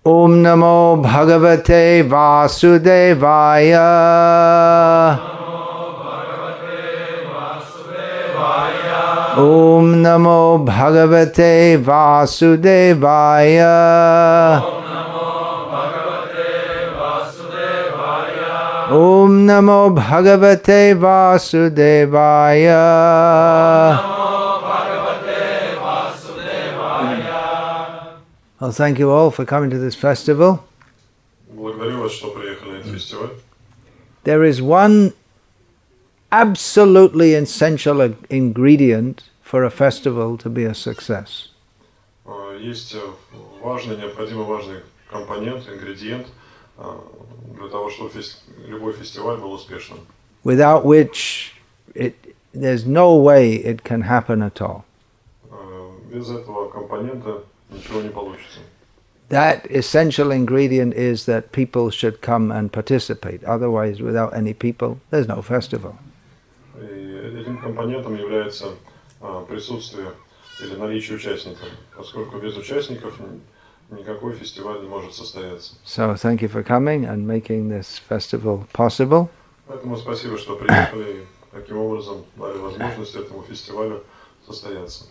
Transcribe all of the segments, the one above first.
Om Namo Bhagavate Vasudevaya. Om Namo Bhagavate Vasudevaya. Om Namo Bhagavate Vasudevaya. Well, thank you all for coming to this festival. Благодарю вас, что приехали на этот фестиваль. There is one absolutely essential ingredient for a festival to be a success. Есть важный, необходимый важный компонент, ингредиент для того, чтобы любой фестиваль был успешным. Without which there's no way it can happen at all. Без этого компонента ничего не получится. That essential ingredient is that people should come and participate. Otherwise, without any people, there's no festival. И этим компонентом является присутствие или наличие участников, поскольку без участников никакой фестиваль не может состояться. So, thank you for coming and making this festival possible. Поэтому спасибо, что приехали и таким образом дали возможность этому фестивалю состояться.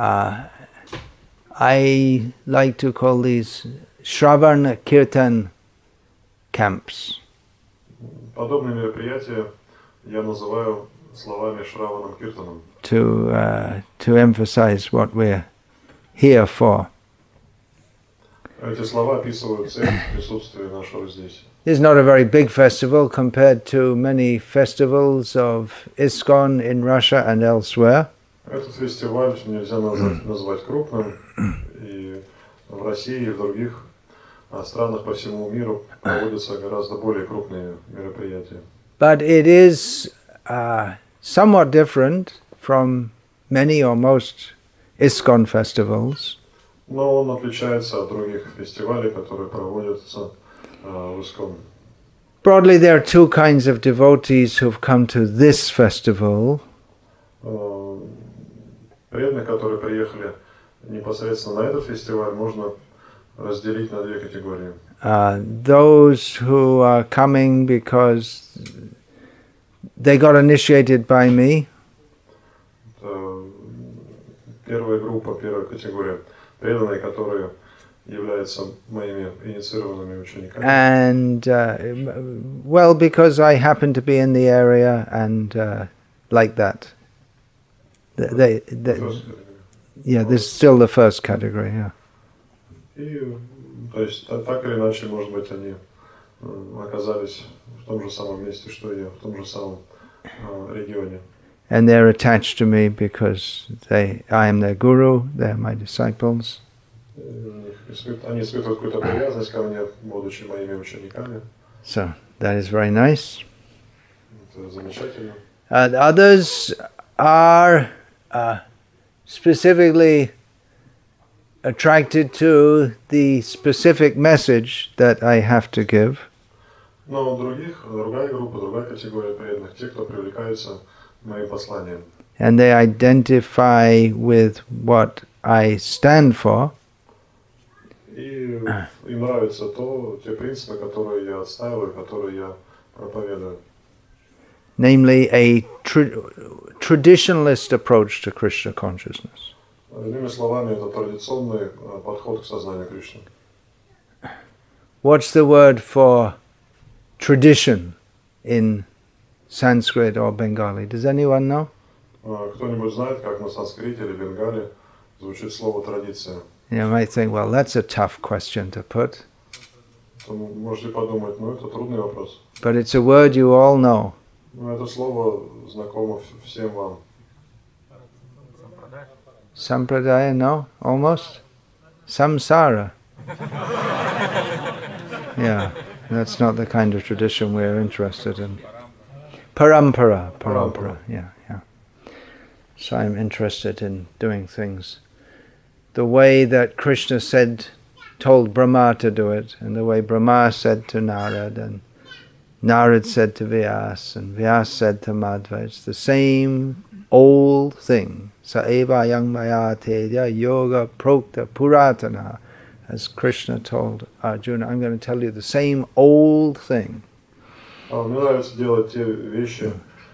I like to call these Shravan Kirtan camps. Подобные мероприятия я называю словами Шраваном Киртаном. To emphasize what we're here for. Эти слова описывают цель присутствия нашего здесь. This is not a very big festival compared to many festivals of ISKCON in Russia and elsewhere. Этот фестиваль нельзя назвать крупным, и в России и в других странах по всему миру проводятся гораздо более крупные мероприятия. But it is somewhat different from many or most ISKCON festivals. Но он отличается от других фестивалей, которые проводятся в ISKCON. Broadly, there are two kinds of devotees who've come to this festival. Преданные, которые приехали непосредственно на этот фестиваль, можно разделить на две категории. Those who are coming because they got initiated by me. Первая группа, первая категория преданные, которые являются моими инициированными учениками. And well, because I happen to be in the area and like that. Yeah, this is still the first category. Yeah. И, то есть, так или иначе, может быть, они оказались в том же самом месте, что и я, в том же самом регионе. And they're attached to me because I am their guru, they're my disciples. Они испытывают какую-то привязанность ко мне, будучи моими учениками. So, that is very nice. Это замечательно. Others are specifically attracted to the specific message that I have to give. Но у другая группа, другая категория преданных, те, кто привлекаются моим посланием. And they identify with what I stand for. И им нравятся те принципы, которые я отстаиваю, которые я проповедую. Namely, a traditionalist approach to Krishna consciousness. Иными словами, это традиционный подход к сознанию Кришны. What's the word for tradition in Sanskrit or Bengali? Does anyone know? Кто-нибудь знает, как на санскрите или бенгале звучит слово традиция? You might think, well, that's a tough question to put. Можете подумать, это трудный вопрос. But it's a word you all know. Это слово знакомо всем вам. Sampradaya, no? Almost? Samsara. Yeah, that's not the kind of tradition we're interested in. Parampara. Yeah. So I'm interested in doing things the way that Krishna told Brahma to do it, and the way Brahma said to Narad, and Narad said to Vyas, and Vyas said to Madhva. It's the same old thing. Sa eva yang maya teja yoga prokta puratana as Krishna told Arjuna, I'm going to tell you the same old thing. Мне нравится делать те вещи,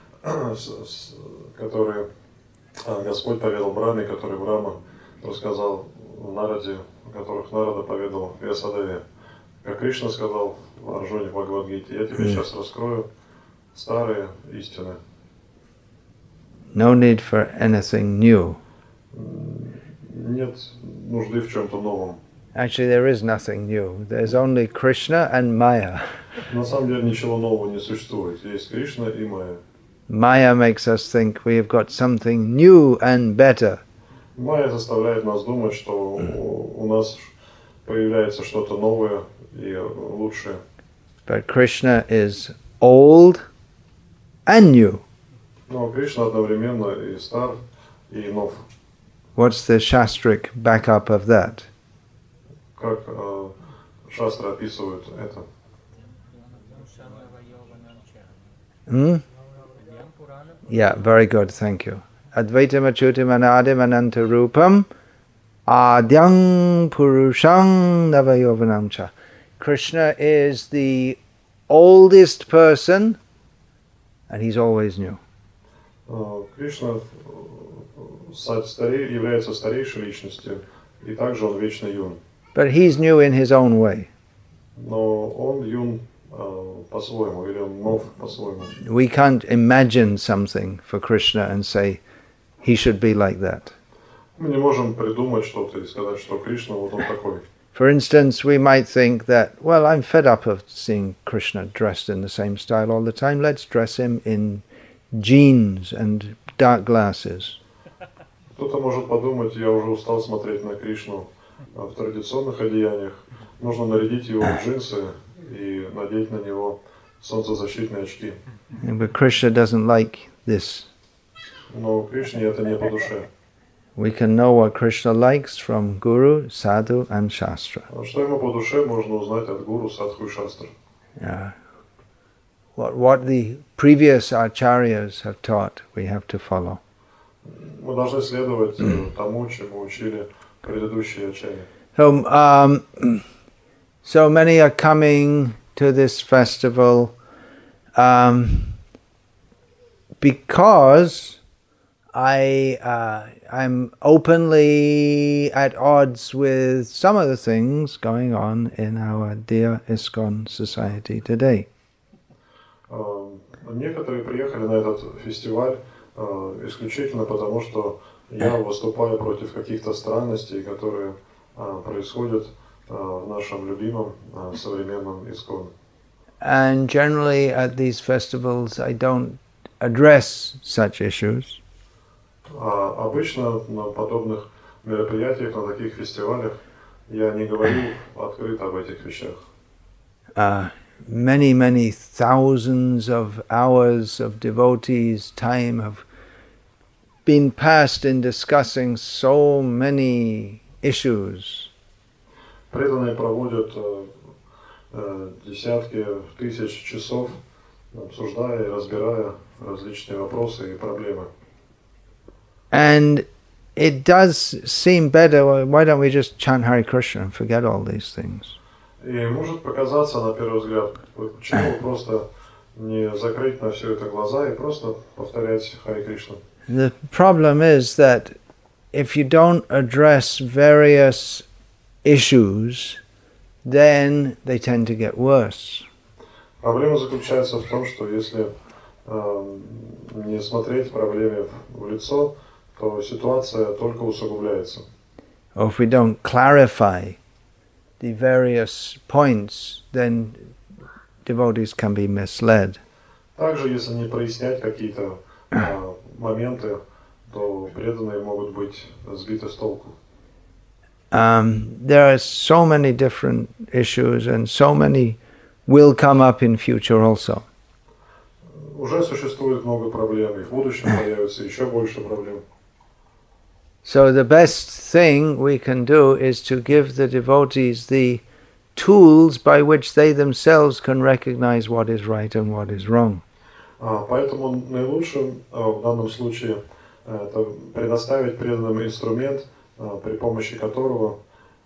которые Господь поведал Брахме, которые Брахма рассказал Нараде, которых Нарада поведал Вьясадеве. Как Кришна сказал Арджуне в Бхагавад-гите, я тебе сейчас раскрою старые истины. No need for anything new. Нет нужды в чем-то новом. Actually, there is nothing new. There's only Krishna and Maya. На самом деле ничего нового не существует. Есть Кришна и Майя. Maya makes us think we have got something new and better. Майя заставляет нас думать, что у нас появляется что-то новое и лучшее. But Krishna is old and new. Но Кришна одновременно и стар, и нов. What's the shastric backup of that? Как шастры описывают это? Yeah, very good, thank you. Advaitam Achyutam Anadim Anantarupam Adyang Purushang Navayovanam Cha. Krishna is the oldest person and he's always new. Кришна является старейшей личностью, и также он вечно юн. But he's new in his own way. Но он юн по-своему, или он нов по-своему. We can't imagine something for Krishna and say he should be like that. Мы не можем придумать что-то и сказать, что Кришна вот он такой. For instance, we might think that, well, I'm fed up of seeing Krishna dressed in the same style all the time. Let's dress him in jeans and dark glasses. Кто-то может подумать, я уже устал смотреть на Кришну в традиционных одеяниях. Нужно нарядить его в джинсы и надеть на него солнцезащитные очки. But Krishna doesn't like this. Но Кришне это не по душе. We can know what Krishna likes from Guru, Sadhu and Shastra. Что ему по душе, можно узнать от гуру, садху и шастры. Yeah. What the previous acharyas have taught, we have to follow. Мы должны следовать тому, чему учили предыдущие ачарьи. So many are coming to this festival because I'm openly at odds with some of the things going on in our dear ISKCON society today. Некоторые приехали на этот фестиваль исключительно потому, что я выступаю против каких-то странностей, которые происходят в нашем любимом современном ISKCON. And generally at these festivals I don't address such issues. Обычно на подобных мероприятиях, на таких фестивалях я не говорю открыто об этих вещах. Many thousands of hours of devotees' time have been passed in discussing so many issues. Преданные проводят десятки тысяч часов, обсуждая и разбирая различные вопросы и проблемы. And it does seem better, why don't we just chant Hare Krishna and forget all these things? И может показаться на первый взгляд, почему просто не закрыть на все это глаза и просто повторять Харе Кришна. The problem is that if you don't address various issues, then they tend to get worse. Проблема заключается в том, что если не смотреть проблеме в лицо, то ситуация только усугубляется. Or if we don't clarify the various points, then devotees can be misled. Также, если не прояснять какие-то моменты, то преданные могут быть сбиты с толку. There are so many different issues, and so many will come up in future also. Уже существует много проблем, и в будущем появится еще больше проблем. So the best thing we can do is to give the devotees the tools by which they themselves can recognize what is right and what is wrong. Поэтому наилучшим в данном случае это предоставить преданным инструмент, при помощи которого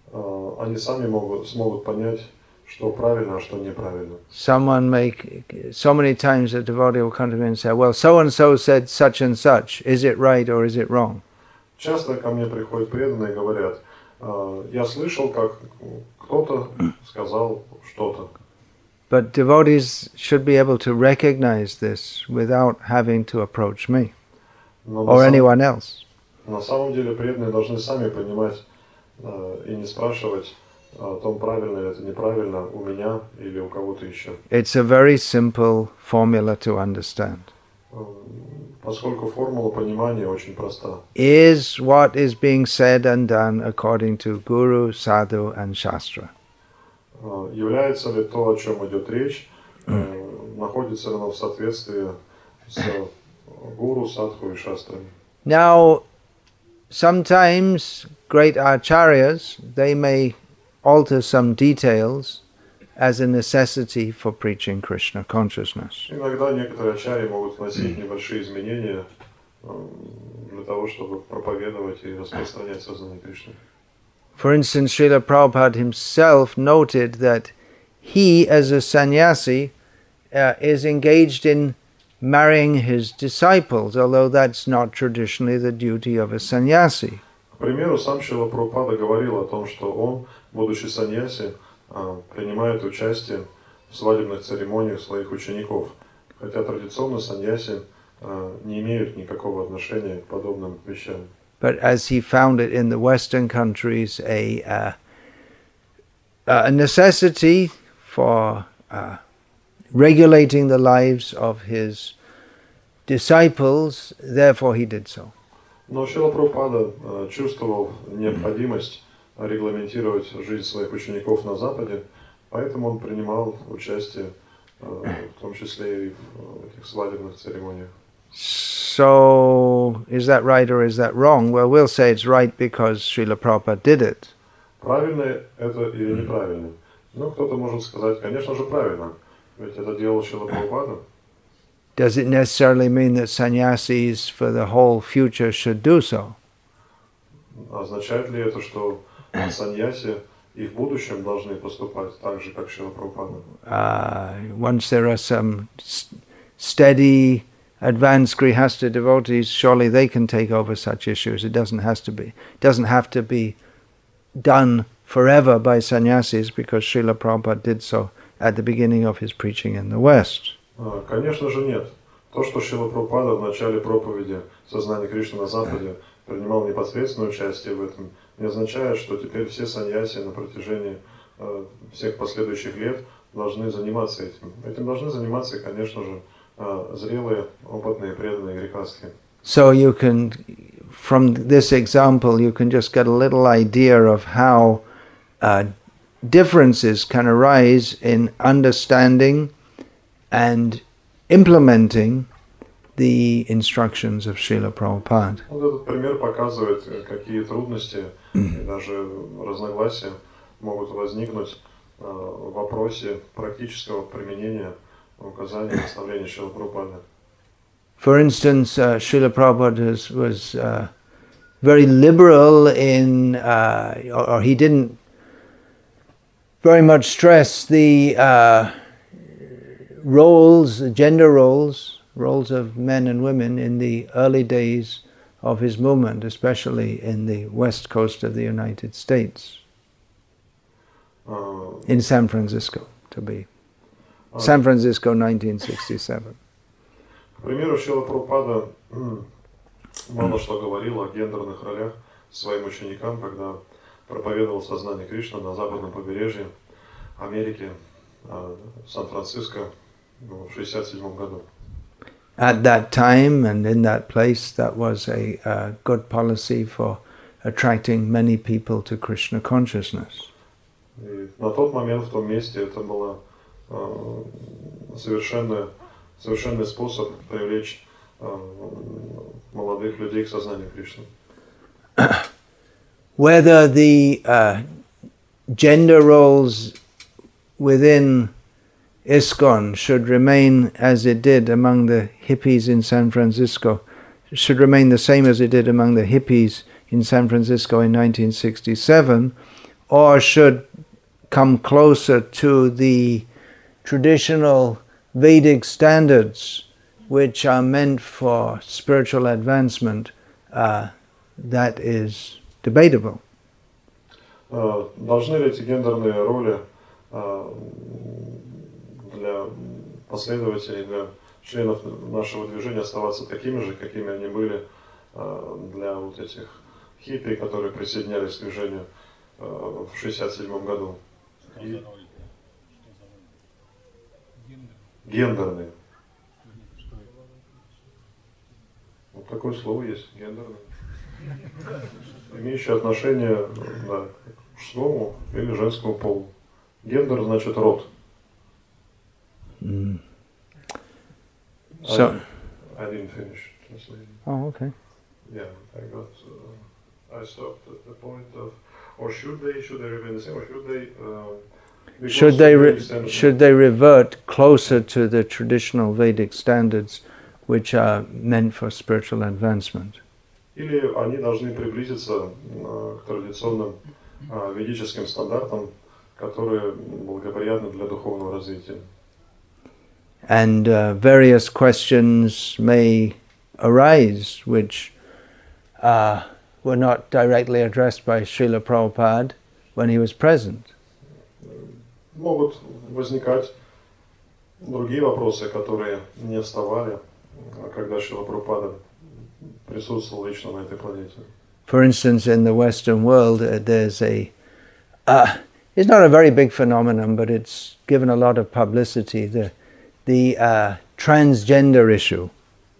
они сами смогут понять, что правильно, а что неправильно. So many times a devotee will come to me and say, well, so-and-so said such and such, is it right or is it wrong? Часто ко мне приходят преданные и говорят, я слышал, как кто-то сказал что-то. But devotees should be able to recognize this without having to approach me or anyone else. На самом деле преданные должны сами понимать и не спрашивать о том, правильно ли это, неправильно у меня или у кого-то еще. It's a very simple formula to understand. Поскольку формула понимания очень проста. Is what is being said and done according to Guru, Sadhu and Shastra? Является ли то, о чем идет речь, находится ли оно в соответствии с гуру, садху и шастрами? Now, sometimes great acharyas, they may alter some details as a necessity for preaching Krishna consciousness. Иногда некоторые ачарьи могут вносить небольшие изменения для того, чтобы проповедовать и распространять сознание Кришны. For instance, Srila Prabhupada himself noted that he, as a sannyasi, is engaged in marrying his disciples, although that's not traditionally the duty of a sannyasi. К примеру, сам Шрила Прабхупада говорил о том, что он, будучи саньяси, принимает участие в свадебных церемониях своих учеников, хотя традиционно саньяси не имеют никакого отношения к подобным вещам. But as he found it in the Western countries, a necessity for regulating the lives of his disciples, therefore he did so. Но Шрила Прабхупада чувствовал необходимость регламентировать жизнь своих учеников на Западе, поэтому он принимал участие, в том числе и в этих свадебных церемониях. So, is that right or is that wrong? Well, we'll say it's right because Srila Prabhupada did it. Правильно это или неправильно? Ну, кто-то может сказать, конечно же, правильно, ведь это делал Шрила Прабхупада. Does it necessarily mean that sannyasis for the whole future should do so? Означает ли это, что саньяси и в будущем должны поступать так же, как Шрила Прабхупада? Once there are some steady, advanced grihasta devotees, surely they can take over such issues. It doesn't have to be done forever by sannyasis, because Srila Prabhupada did so at the beginning of his preaching in the West. Конечно же нет. То, что Шрила Прабхупада в начале проповеди сознания Кришны на Западе принимал непосредственное участие в этом, не означает, что теперь все саньяси на протяжении всех последующих лет должны заниматься этим. Этим должны заниматься, конечно же, зрелые, опытные, преданные грехастхи. So you can, from this example, you can just get a little idea of how differences can arise in understanding and implementing the instructions of Srila Prabhupada. Вот этот пример показывает, какие трудности и даже разногласия могут возникнуть в вопросе практического применения указаний и наставлений Шрилы Прабхупады. For instance, Srila Prabhupada was very liberal in, or he didn't very much stress the roles, gender roles of men and women in the early days of his movement, especially in the west coast of the United States, in San Francisco, to be. San Francisco, 1967. К примеру, Шрила Прабхупада мало что говорил о гендерных ролях своим ученикам, когда проповедовал сознание Кришны на западном побережье Америки, Сан-Франциско, в 1967 году. At that time and in that place, that was a good policy for attracting many people to Krishna consciousness. И на тот момент, в том месте, это было совершенный способ привлечь молодых людей к сознанию Кришны. Whether the gender roles within ISKCON should remain as it did among the hippies in San Francisco, should remain the same as it did among the hippies in San Francisco in 1967, or should come closer to the traditional Vedic standards which are meant for spiritual advancement, that is debatable. Должны ли эти гендерные роли для последователей, для членов нашего движения оставаться такими же, какими они были для вот этих хиппи, которые присоединялись к движению в 1967 году? Гендерные. Вот такое слово есть, гендерные. Имеющие отношение, да, к мужскому или женскому полу. Гендер значит род. So, I didn't finish translating. oh, okay. Yeah, I stopped at the point of, or should they remain the same, or should they, should they revert closer to the traditional Vedic standards which are meant for spiritual advancement? Или они должны приблизиться к традиционным ведическим стандартам, которые благоприятны для духовного развития. And various questions may arise which were not directly addressed by Srila Prabhupada when he was present. Могут возникать другие вопросы, которые не вставали, когда Шрила Прабхупада присутствовал лично на этой планете. For instance, in the Western world, there's it's not a very big phenomenon, but it's given a lot of publicity, the transgender issue.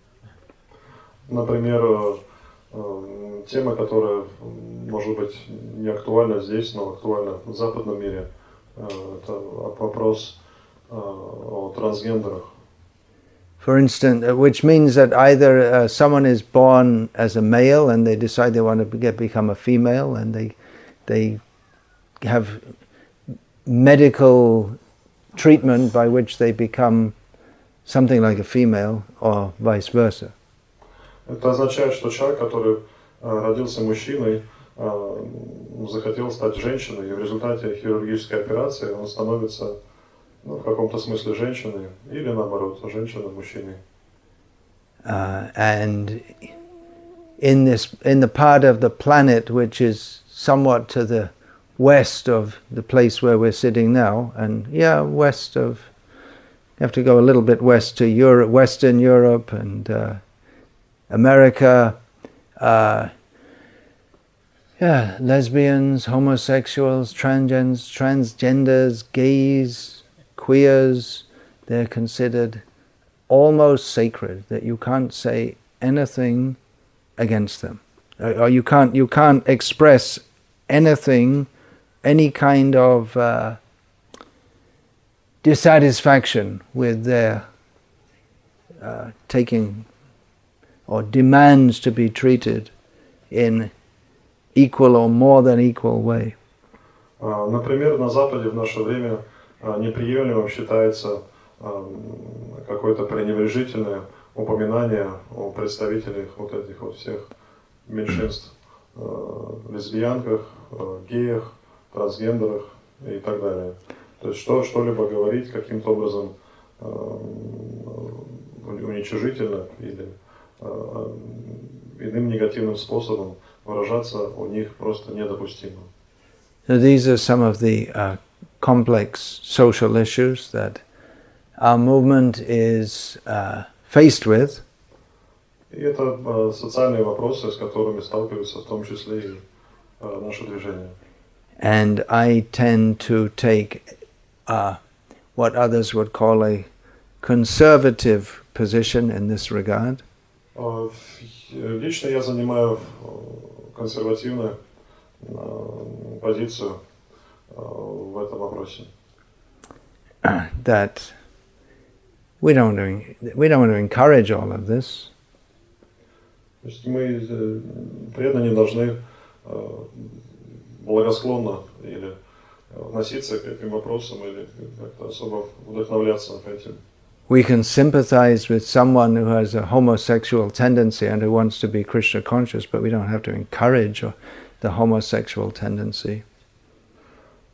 Например, тема, которая, может быть, не актуальна здесь, но актуальна в западном мире, это вопрос о трансгендерах. For instance, which means that either someone is born as a male and they decide they want to become a female, and they have medical treatment by which they become something like a female, or vice versa. Это означает, что человек, который родился мужчиной, захотел стать женщиной, и в результате хирургической операции он становится, в каком-то смысле женщиной, или наоборот, женщина мужчиной. And in the part of the planet which is somewhat to the west of the place where we're sitting now, and west of, you have to go a little bit west to Europe, Western Europe and America, lesbians, homosexuals, transgenders, gays, queers, they're considered almost sacred, that you can't say anything against them, or you can't express anything, any kind of dissatisfaction with their taking or demands to be treated in equal or more than equal way. Например, на Западе в наше время неприемлемым считается какое-то пренебрежительное упоминание о представителях вот этих вот всех меньшинств, лесбиянках, геях, трансгендерах и так далее. То есть что-либо говорить каким-то образом уничижительно или иным негативным способом выражаться у них просто недопустимо. So these are some of the complex social issues that our movement is faced with. И это социальные вопросы, с которыми сталкиваются в том числе и наше движение. And I tend to take what others would call a conservative position in this regard. Лично я занимаю консервативную позицию в этом вопросе. That we don't want to encourage all of this. То есть мы преданные должны благосклонно или относиться к этим вопросам или как-то особо вдохновляться этим. We can sympathize with someone who has a homosexual tendency and who wants to be Krishna conscious, but we don't have to encourage the homosexual tendency.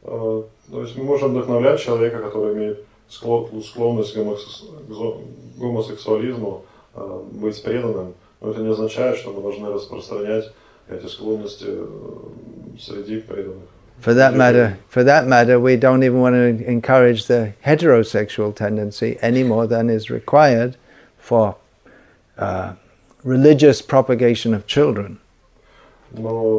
То есть мы можем вдохновлять человека, который имеет склонность к гомосексуализму, быть преданным, но это не означает, что мы должны распространять эти склонности среди преданных. For that matter, we don't even want to encourage the heterosexual tendency any more than is required for religious propagation of children. Но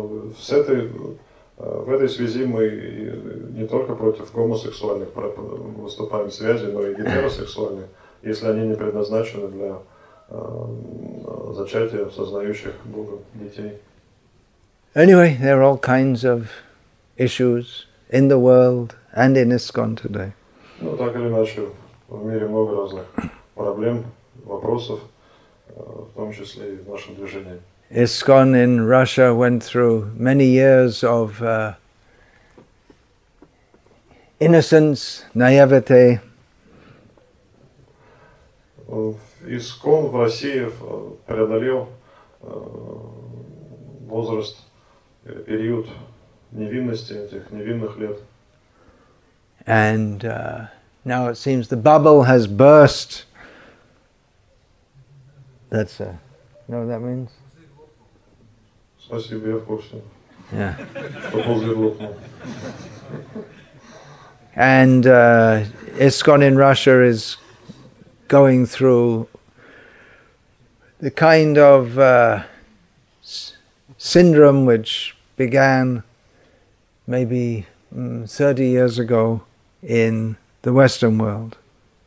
в этой связи мы не только против гомосексуальных выступаем связи, но и гетеросексуальных, если они не предназначены для зачатия сознающих Бога детей. Anyway, there are all kinds of issues in the world and in ISKCON today. Ну, так или иначе, в мире много разных проблем, вопросов, в том числе и в нашем движении. ISKCON in Russia went through many years of innocence, naivete. ISKCON в России преодолел возраст, период невинности, этих невинных лет. And now it seems the bubble has burst. That's you know what that means? Спасибо, я в курсе. Yeah. Что пузырь лопнул. And ISKCON in Russia is going through the kind of syndrome which began maybe 30 years ago in the Western world.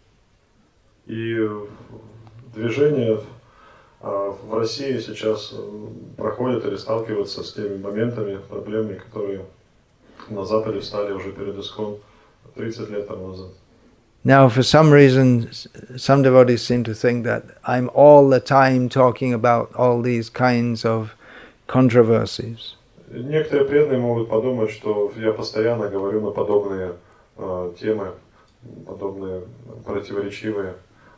И движение в России сейчас проходит или сталкивается с теми моментами, проблемами, которые на Западе встали уже перед ISKCON 30 лет тому назад. Now, for some reason, some devotees seem to think that I'm all the time talking about all these kinds of controversies. Некоторые преданные могут подумать, что я постоянно говорю на подобные темы, подобные противоречивые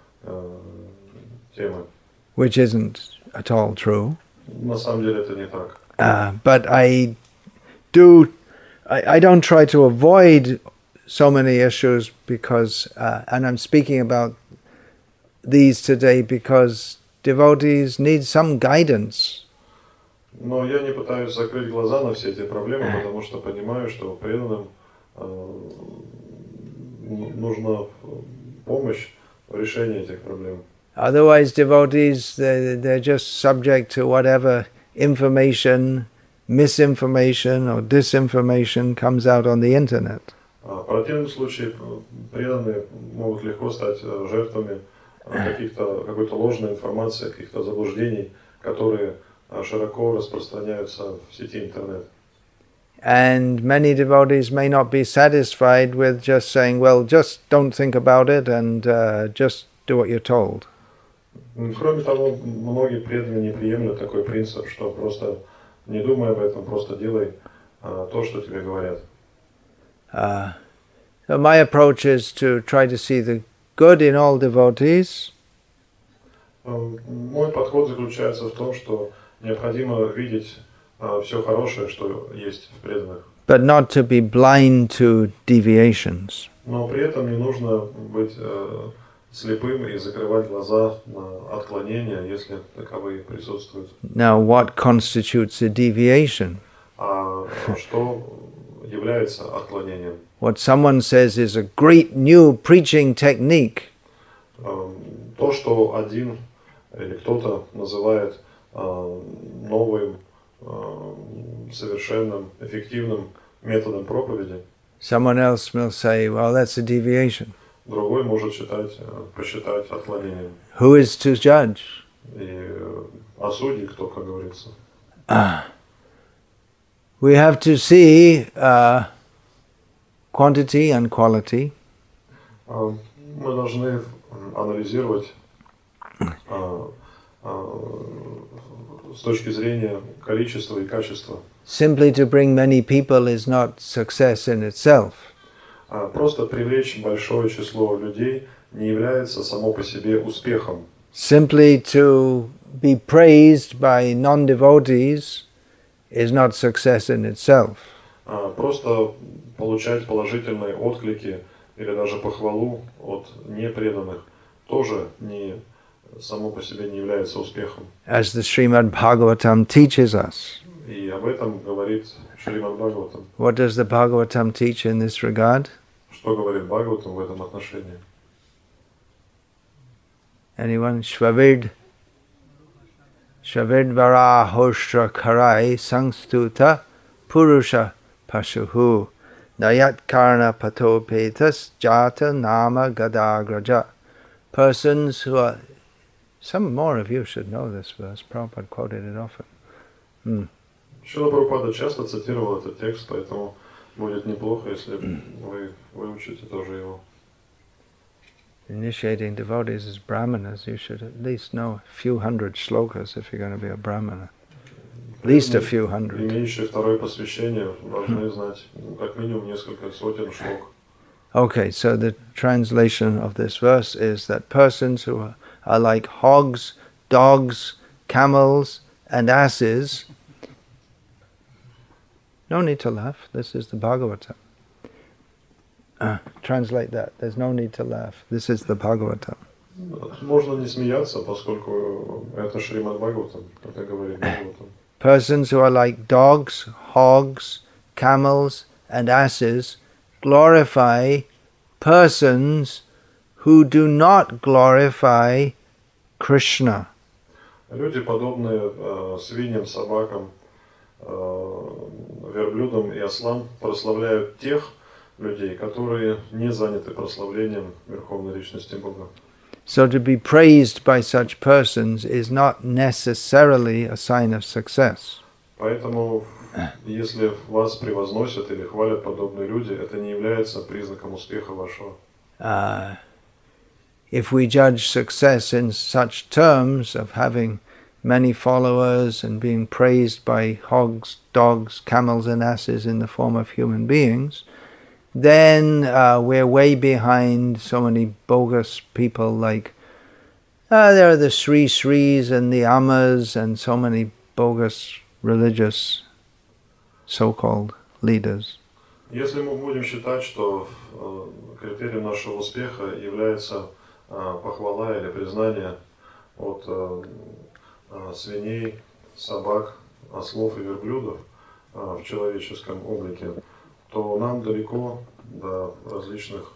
темы. Which isn't at all true. На самом деле это не так. But I don't try to avoid so many issues because, and I'm speaking about these today because devotees need some guidance. Но я не пытаюсь закрыть глаза на все эти проблемы, потому что понимаю, что преданным нужна помощь в решении этих проблем. Otherwise, devotees, they're just subject to whatever information, misinformation or disinformation comes out on the internet. В противном случае преданные могут легко стать жертвами какой-то ложной информации, каких-то заблуждений, которые широко распространяются в сети интернет. And many devotees may not be satisfied with just saying, well, just don't think about it and just do what you're told. Кроме того, многие преданные не приемлют такой принцип, что просто не думай об этом, просто делай то, что тебе говорят. So my approach is to try to see the good in all devotees. Мой подход заключается в том, что необходимо видеть все хорошее, что есть в преданных. But not to be blind to deviations. Но при этом не нужно быть слепым и закрывать глаза на отклонения, если таковые присутствуют. Now, what constitutes a deviation? Что является отклонением? What someone says is a great new preaching technique. То, что один или кто-то называет новым, совершенным, эффективным методом проповеди. Someone else will say, well, that's a deviation. Другой может посчитать отклонением. Who is to judge? И осуди, кто, как говорится. We have to see quantity and quality. Мы должны анализировать с точки зрения количества и качества. Simply to bring many people is not success in itself. Просто привлечь большое число людей не является само по себе успехом. Simply to be praised by non-devotees is not success in itself. Просто получать положительные отклики или даже похвалу от непреданных тоже не само по себе не является успехом. As the Srimad Bhagavatam teaches us. И об этом говорит Шримад Бхагаватам. What does the Bhagavatam teach in this regard? Что говорит Бхагаватам в этом отношении? Anyone? Shvavid vara hoshtra karai sangstuta purusha pashuhu nayat karna patopetas jata nama gadagraja. Persons who are... Some more of you should know this verse. Prabhupada quoted it often. Шрила Прабхупада часто цитировал этот текст, поэтому будет неплохо, если вы выучите тоже его. Initiating devotees as brahmanas, you should at least know a few hundred shlokas if you're going to be a brahmana. At least a few hundred. Имеющие второе посвящение должны знать как минимум несколько сотен шлок. Okay, so the translation of this verse is that persons who are like hogs, dogs, camels, and asses. No need to laugh. This is the Bhagavatam. Translate that. There's no need to laugh. This is the Bhagavatam. Можно не смеяться, поскольку это Шримад Бхагаватам, это говорит Бхагаватам. Persons who are like dogs, hogs, camels, and asses glorify persons who do not glorify Krishna. Люди, подобные свиньям, собакам, верблюдам и ослам, прославляют тех людей, которые не заняты прославлением Верховной Личности Бога. So to be praised by such persons is not necessarily a sign of success. Поэтому, если вас превозносят или хвалят подобные люди, это не является признаком успеха вашего. If we judge success in such terms of having many followers and being praised by hogs, dogs, camels and asses in the form of human beings, then we're way behind so many bogus people like there are the Sri Sris and the Amas and so many bogus religious so-called leaders. Если мы будем считать, что критерием нашего успеха является похвала или признание от свиней, собак, ослов и верблюдов в человеческом облике, то нам далеко до различных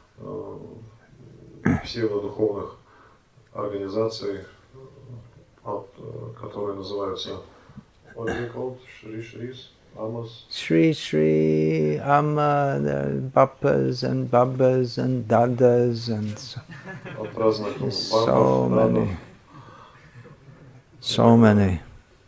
псевдодуховных организаций, которые называются Shri Sri, Amma, Bappas and Babbas and Dadas and so many.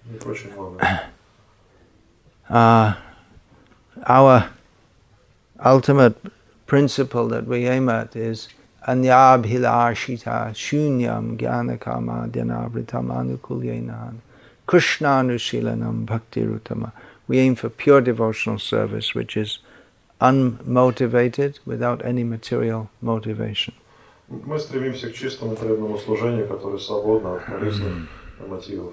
Our ultimate principle that we aim at is Anyabhilashita Shunyam Gyanakama Dhyanavritam Anukulyenan Krishna Anushilanam Bhakti Rutama. We aim for pure devotional service which is unmotivated, without any material motivation. Мы стремимся к чистому преданному служению, которое свободно от корыстных мотивов.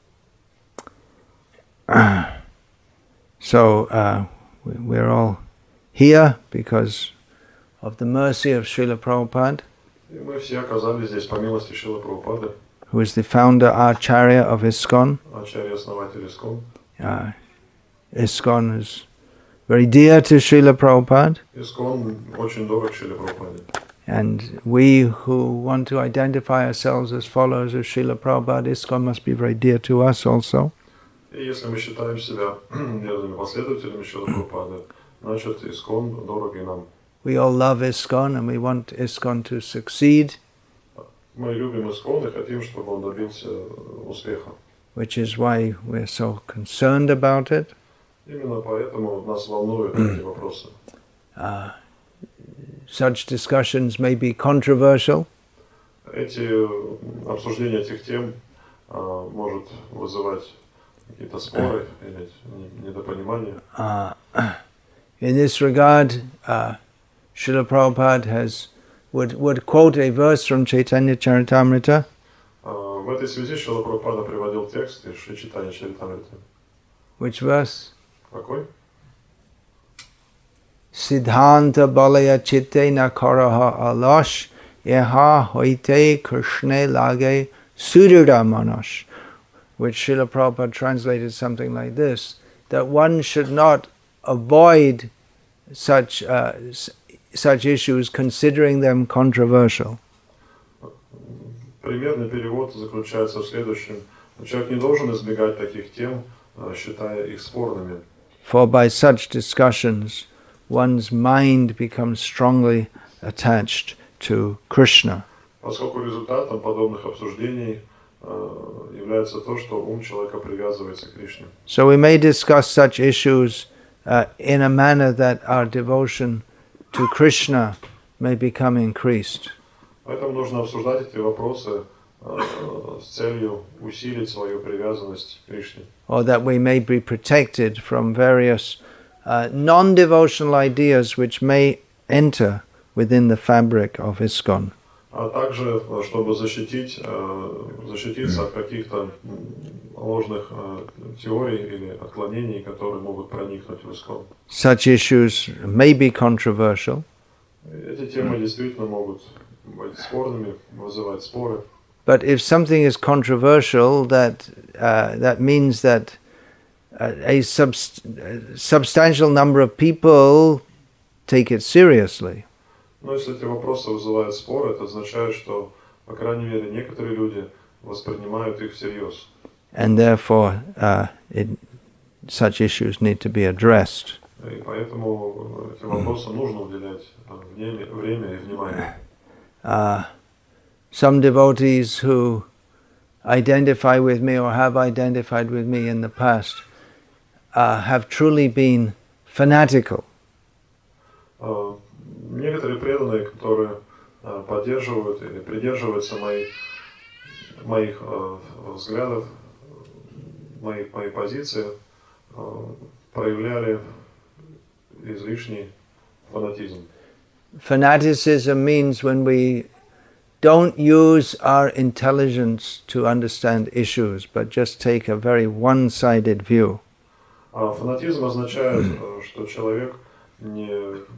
So we're all here because of the mercy of Srila Prabhupada, И мы все оказались здесь по милости Шрилы Прабхупады, who is the founder Acharya of ISKCON. Ачарья-основатель ИСККОН. ISKCON is very dear to Srila Prabhupada. ИСККОН очень дорог Шриле Прабхупаде. And we who want to identify ourselves as followers of Srila Prabhupada, ISKCON must be very dear to us also. И если мы считаем себя верными последователями Шрилы Прабхупады, значит ИСККОН дорог и нам. We all love ISKCON and we want ISKCON to succeed. Мы любим ИСККОН и хотим, чтобы он добился успеха. Which is why we're so concerned about it. Именно поэтому нас волнуют эти вопросы. Such discussions may be controversial. Эти обсуждения этих тем может вызывать какие-то споры или недопонимания. In this regard, Srila Prabhupada would quote a verse from Chaitanya Charitamrita. В этой связи Шрила Прабхупада приводил текст из Шри Чайтанья Чаритамриты. Which verse? Какой? Siddhanta balaya chitte na karaha alash eha hoite krishne lage sudurda manash, which Srila Prabhupada translated something like this, that one should not avoid such issues, considering them controversial. Примерный перевод заключается в следующем. Человек не должен избегать таких тем, считая их спорными. For by such discussions, one's mind becomes strongly attached to Krishna. Поскольку результатом подобных обсуждений является то, что ум человека привязывается к Кришне. So we may discuss such issues in a manner that our devotion to Krishna may become increased. Поэтому нужно обсуждать эти вопросы с целью усилить свою привязанность к Кришне. Or that we may be protected from various non-devotional ideas which may enter within the fabric of ISKCON. А также, чтобы защититься от каких-то ложных теорий или отклонений, которые могут проникнуть в ISKCON. Such issues may be controversial. Эти темы действительно могут быть спорными, вызывать споры. But if something is controversial, that means that a substantial number of people take it seriously. Но если эти вопросы вызывают споры, это означает, что, по крайней мере, некоторые люди воспринимают их всерьез. And therefore, such issues need to be addressed. И поэтому этим вопросам нужно уделять время и внимание. Some devotees who identify with me or have identified with me in the past have truly been fanatical. Некоторые преданные, которые поддерживают или придерживаются моих взглядов, моей позиции, проявляли излишний фанатизм. Fanaticism means when we don't use our intelligence to understand issues, but just take a very one-sided view. Фанатизм означает, что человек не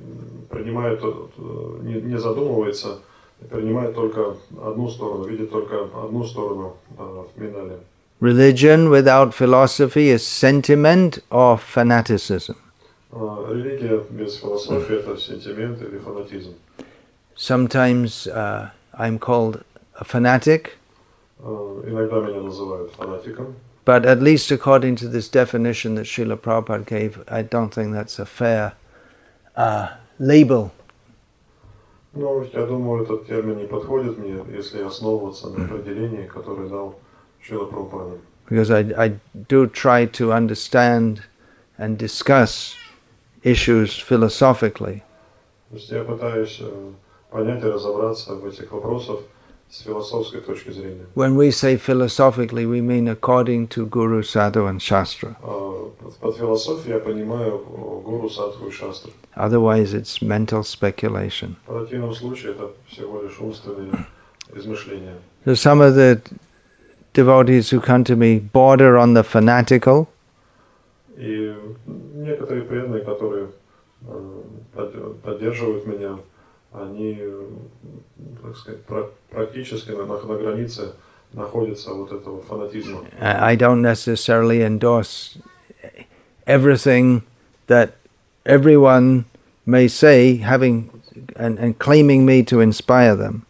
задумывается, принимает только одну сторону, видит только одну сторону в медали. Religion without philosophy is sentiment or fanaticism. Религия без философии – это сентимент или фанатизм. Sometimes I'm called a fanatic. Иногда меня называют фанатиком. But at least according to this definition that Srila Prabhupada gave, I don't think that's a fair label. Ну, я думаю, этот термин не подходит мне, если основываться на определении, которое дал Шрила Прабхупада. Because I do try to understand and discuss issues philosophically. То есть я пытаюсь понять и разобраться в этих вопросах с философской точки зрения. When we say philosophically, we mean according to Guru, Sadhu and Shastra. Под философией я понимаю гуру, садху и шастру. Otherwise, it's mental speculation. В противном случае это всего лишь умственные измышления. So some of the devotees who come to me border on the fanatical. И некоторые преданные, которые поддерживают меня, они, так сказать, практически на границе находятся вот этого фанатизма. I don't necessarily endorse everything that everyone may say, having and claiming me to inspire them.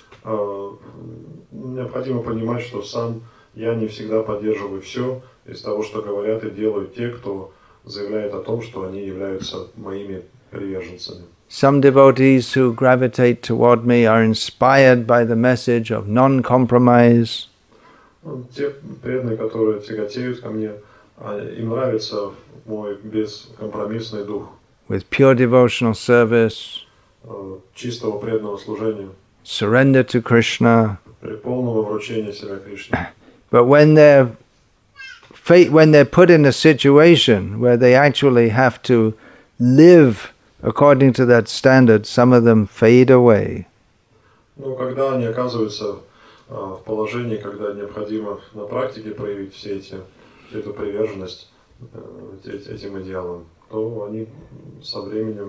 Необходимо понимать, что сам я не всегда поддерживаю все из того, что говорят и делают те, кто заявляет о том, что они являются моими приверженцами. Some devotees who gravitate toward me are inspired by the message of non-compromise. Те преданные, которые тяготеют ко мне, им нравится мой бескомпромиссный дух. With pure devotional service, чистого преданного служения, surrender to Krishna. При полном вручении себя Кришне. But when they're put in a situation where they actually have to live according to that standard, some of them fade away. Но когда они оказываются в положении, когда необходимо на практике проявить эту приверженность этим идеалам, то они со временем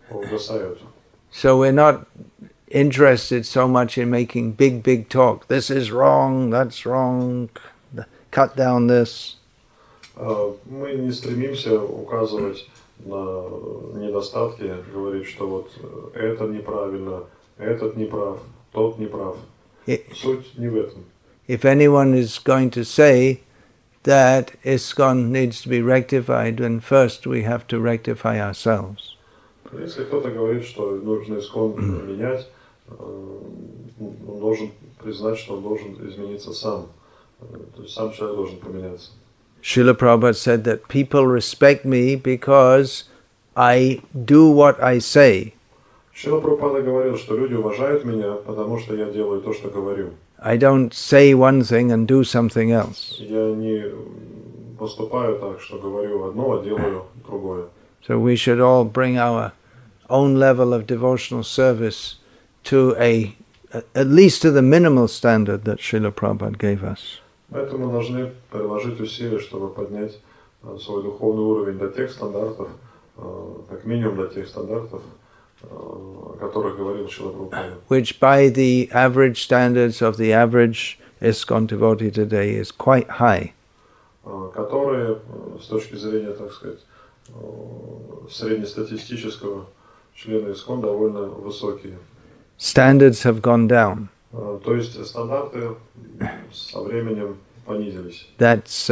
угасают. So we're not interested so much in making big talk. This is wrong, that's wrong, cut down this. Мы не стремимся указывать на недостатки, говорить, что вот это неправильно, этот неправ, тот неправ. Суть не в этом. If anyone is going to say that ISKCON needs to be rectified, then first we have to rectify ourselves. Если кто-то говорит, что нужно ИСККОН менять, он должен признать, что он должен измениться сам. То есть сам человек должен поменяться. Srila Prabhupada said that people respect me because I do what I say. Шрила Прабхупада говорил, что люди уважают меня, потому что я делаю то, что говорю. I don't say one thing and do something else. Я не поступаю так, что говорю одно, а делаю другое. So we should all bring our own level of devotional service to at least to the minimal standard that Srila Prabhupada gave us. Поэтому мы должны приложить усилия, чтобы поднять свой духовный уровень до тех стандартов, как минимум до тех стандартов, о которых говорил Шрила Прабхупада. Which by the average standards of the average ISKCON devotee today is quite high. Которые, с точки зрения, так сказать, среднестатистического члена ИСККОН, довольно высокие. Standards have gone down. То есть стандарты со временем понизились. That's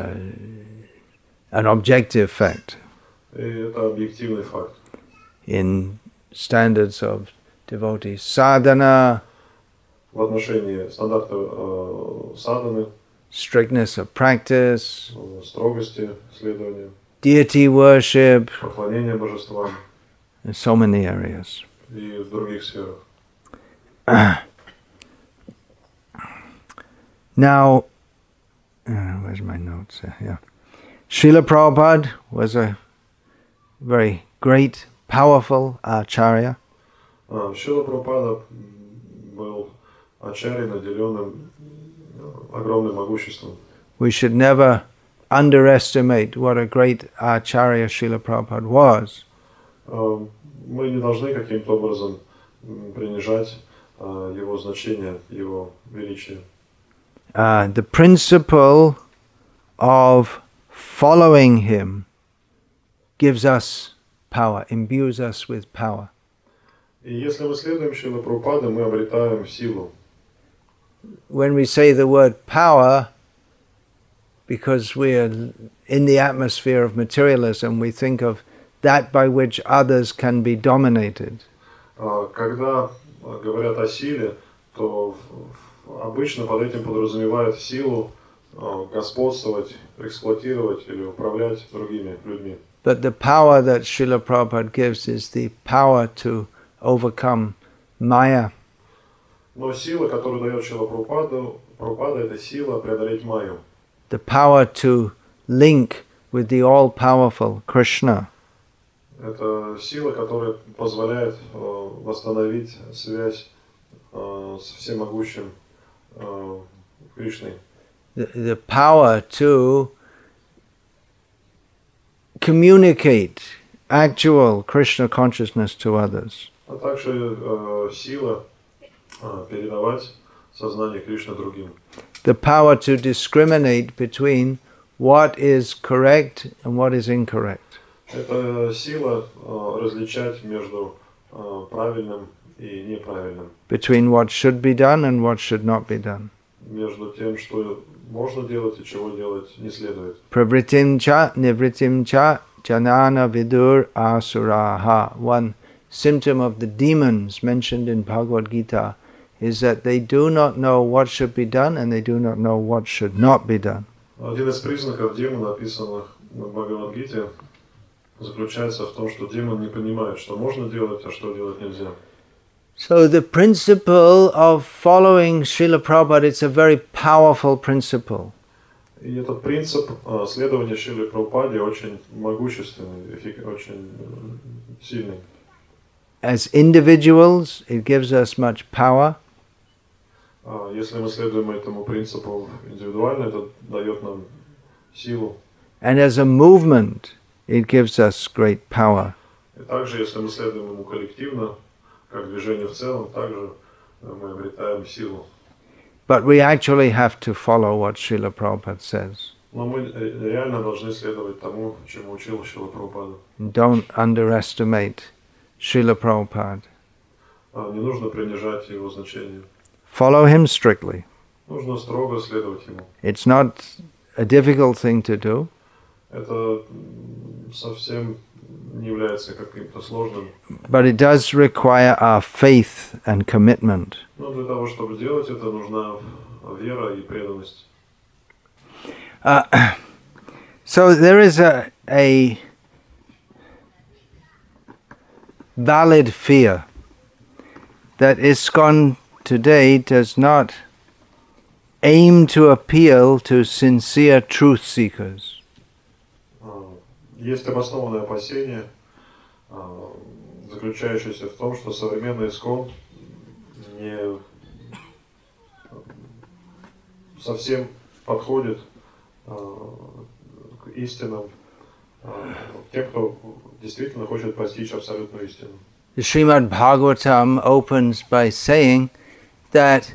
an objective fact. И это объективный факт. In standards of devotee sadhana, в отношении стандарта садханы, strictness of practice, строгости следования, deity worship, поклонение божествам, in so many areas. И в других сферах. Now, where's my notes? Yeah. Srila Prabhupada was a very great, powerful acharya. Шрила Прабхупада был ачарьей, наделенным огромным могуществом. We should never underestimate what a great acharya Srila Prabhupada was. Мы не должны каким-то образом принижать его значение, его величие. The principle of following him gives us power, imbues us with power. И если мы следуем Шриле Прабхупаде, мы обретаем силу. When we say the word power, because we are in the atmosphere of materialism, we think of that by which others can be dominated. Когда говорят о силе, то обычно под этим подразумевают силу господствовать, эксплуатировать или управлять другими людьми. But the power that Srila Prabhupada gives is the power to overcome Maya. Но сила, которую дает Шрила Прабхупада, это сила преодолеть Майю. The power to link with the all-powerful Krishna. Это сила, которая позволяет восстановить связь с всемогущим Кришной. The power to communicate actual Krishna consciousness to others. А также сила передавать сознание Кришны другим. The power to discriminate between what is correct and what is incorrect. Это сила различать между правильным и неправильным. Between what should be done and what should not be done. Между тем, что можно делать и чего делать не следует. Pravritim cha nivritim cha janana vidur asuraha. One symptom of the demons mentioned in Bhagavad Gita is that they do not know what should be done and they do not know what should not be done. Один из признаков демона, описанных в Бхагавад-гите, заключается в том, что демон не понимает, что можно делать, а что делать нельзя. So the principle of following Srila Prabhupada, it's a very powerful principle. И этот принцип следования Шриле Прабхупаде очень могущественный, очень сильный. As individuals, it gives us much power. Если мы следуем этому принципу индивидуально, это дает нам силу. And as a movement, it gives us great power. И также, если мы следуем ему коллективно, как движение в целом, также мы обретаем силу. But we actually have to follow what Srila Prabhupada says. Но мы реально должны следовать тому, чему учил Шрила Прабхупада. Don't underestimate Srila Prabhupada. Не нужно принижать его значение. Follow him strictly. Нужно строго следовать ему. It's not a difficult thing to do. Это совсем не является каким-то сложным. But it does require our faith and commitment. Но для того, чтобы сделать это, нужна вера и преданность. So there is a valid fear that ISKCON today does not aim to appeal to sincere truth seekers. Есть обоснованное опасение, заключающееся в том, что современный ISKCON не совсем подходит к истинам, тем, кто действительно хочет постичь абсолютную истину. The Srimad Bhagavatam opens by saying that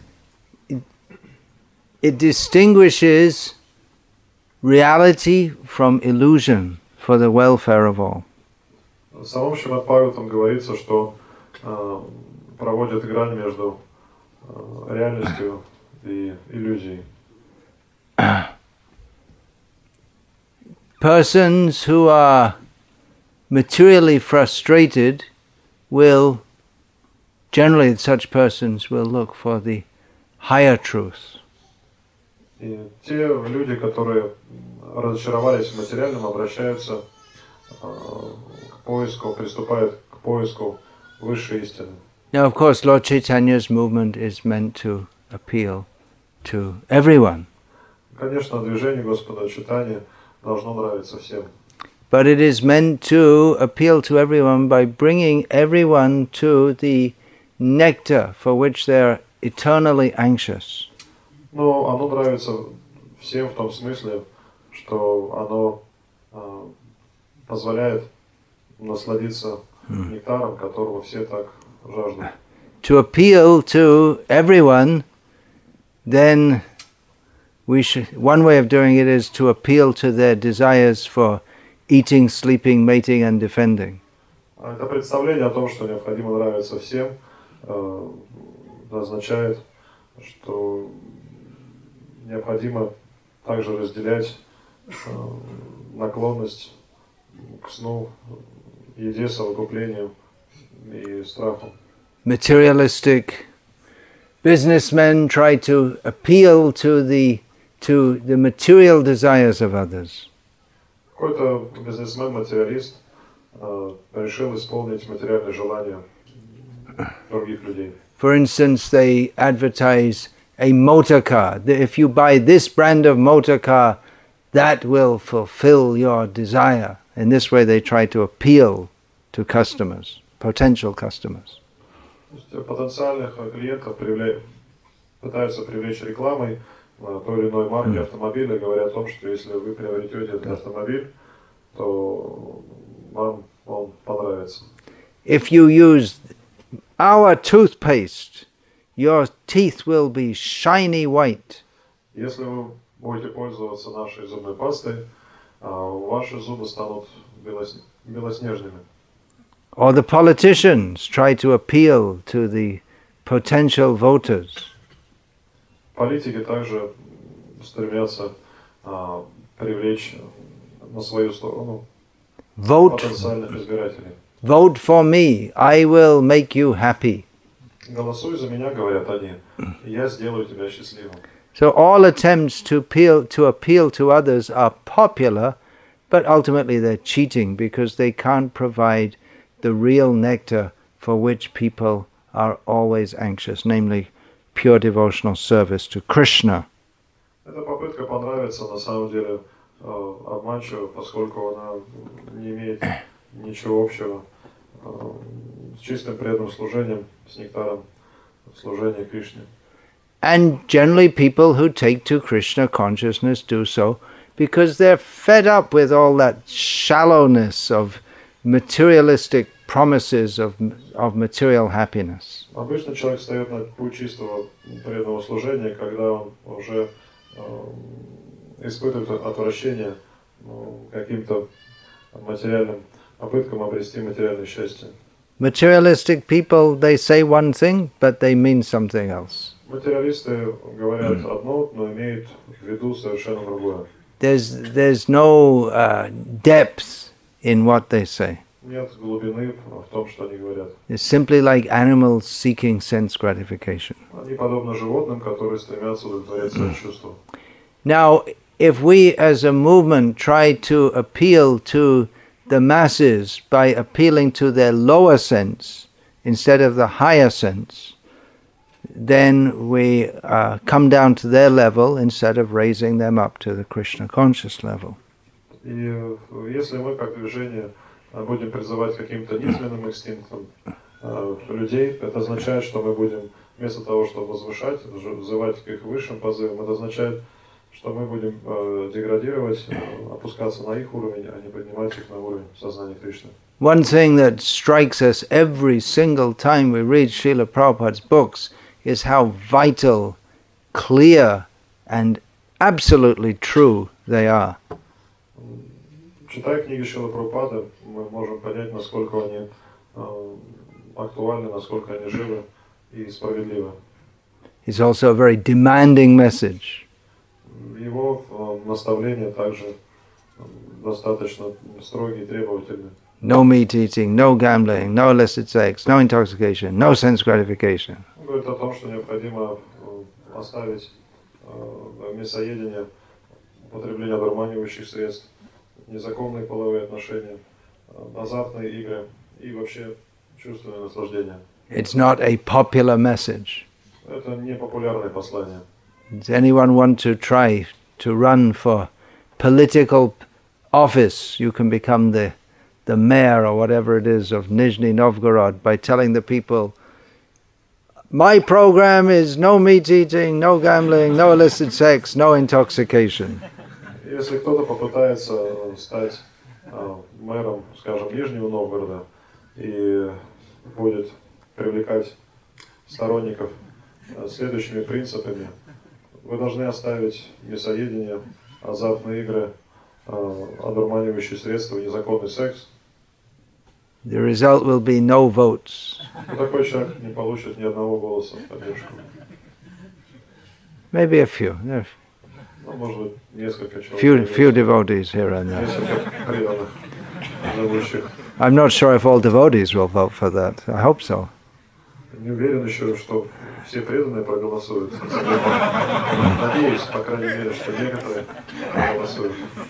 it distinguishes reality from illusion for the welfare of all. В самом Шримад Бхагаватам говорится, что проводит грань между реальностью и иллюзией. Persons who are materially frustrated will, generally such persons will look for the higher truth. И те люди, которые разочаровались в материальном, обращаются к поиску, приступают к поиску высшей истины. Now, of course, Lord Chaitanya's movement is meant to appeal to everyone. Конечно, движение Господа Чайтаньи должно нравиться всем. But it is meant to appeal to everyone by bringing everyone to the nectar for which they are eternally anxious. Но оно нравится всем в том смысле, что оно позволяет насладиться нектаром, которого все так жаждут. To appeal to everyone, then one way of doing it is to appeal to their desires for eating, sleeping, mating and defending. Это представление о том, что необходимо нравиться всем, означает, что необходимо также разделять наклонность к сну, еде, совокуплению и страху. Materialistic businessmen try to appeal to the material desires of others. Какой-то бизнесмен-материалист решил исполнить материальные желания других людей. For instance, they advertise a motor car. If you buy this brand of motor car, that will fulfill your desire. In this way they try to appeal to customers, potential customers. Потенциальных клиентов пытаются привлечь рекламой той или иной марки автомобиля, говоря о том, что если вы приобретете этот автомобиль, то вам он понравится. If you use our toothpaste, your teeth will be shiny white. Если вы будете пользоваться нашей зубной пастой, ваши зубы станут белоснежными. Or the politicians try to appeal to the potential voters. Политики также стремятся привлечь на свою сторону потенциальных избирателей. Vote for me, I will make you happy. Голосуй за меня, говорят они, и я сделаю тебя счастливым. So all attempts to appeal to others are popular, but ultimately they're cheating because they can't provide the real nectar for which people are always anxious, namely pure devotional service to Krishna. Эта попытка понравиться на самом деле обманчива, поскольку она не имеет ничего общего с чистым преданным служением, с нектаром служения Кришне. And generally people who take to Krishna consciousness do so because they're fed up with all that shallowness of materialistic promises of material happiness. Обычно человек встает на путь чистого преданного служения, когда он уже испытывает отвращение к каким-то материальным попыткам обрести материальное счастье. Materialistic people, they say one thing, but they mean something else. Материалисты говорят одно, но имеют в виду совершенно другое. There's no depth in what they say. Нет глубины в том, что они говорят. It's simply like animals seeking sense gratification. Они подобны животным, которые стремятся удовлетворять свои чувства. Now, if we as a movement try to appeal to the masses by appealing to their lower sense instead of the higher sense, then we come down to their level instead of raising them up to the Krishna conscious level. И если мы как движение будем призывать каким-то низменным инстинктам людей, это означает, что мы будем вместо того, чтобы возвышать, взывать к их высшим позывам, это означает, что мы будем деградировать, опускаться на их уровень, а не поднимать их на уровень сознания Кришны. One thing that strikes us every single time we read Srila Prabhupada's books is how vital, clear and absolutely true they are. Читая книги Шрилы Прабхупады, мы можем понять, насколько они актуальны, насколько они живы и справедливы. It's also a very demanding message. Его наставления также достаточно строгие и требовательные. No meat eating, no gambling, no illicit sex, no intoxication, no sense gratification. Он говорит о том, что необходимо оставить мясоедение, употребление одурманивающих средств, незаконные половые отношения, азартные игры и вообще чувственное наслаждение. It's not a popular message. Это не популярное послание. Does anyone want to try to run for political office? You can become the mayor or whatever it is of Nizhny Novgorod by telling the people, my program is no meat eating, no gambling, no illicit sex, no intoxication. Если кто-то попытается стать мэром, скажем, Нижнего Новгорода и будет привлекать сторонников следующими принципами, вы должны оставить мясоедение, азартные игры, одурманивающие средства, незаконный секс. The result will be no votes. Такой человек не получит ни одного голоса в поддержку. Maybe a few. Ну, может быть, несколько человек. Few devotees here and there. Несколько преданных, живущих. I'm not sure if all devotees will vote for that. I hope so. Не уверен еще, что все преданные проголосуют. Надеюсь, по крайней мере, что некоторые проголосуют.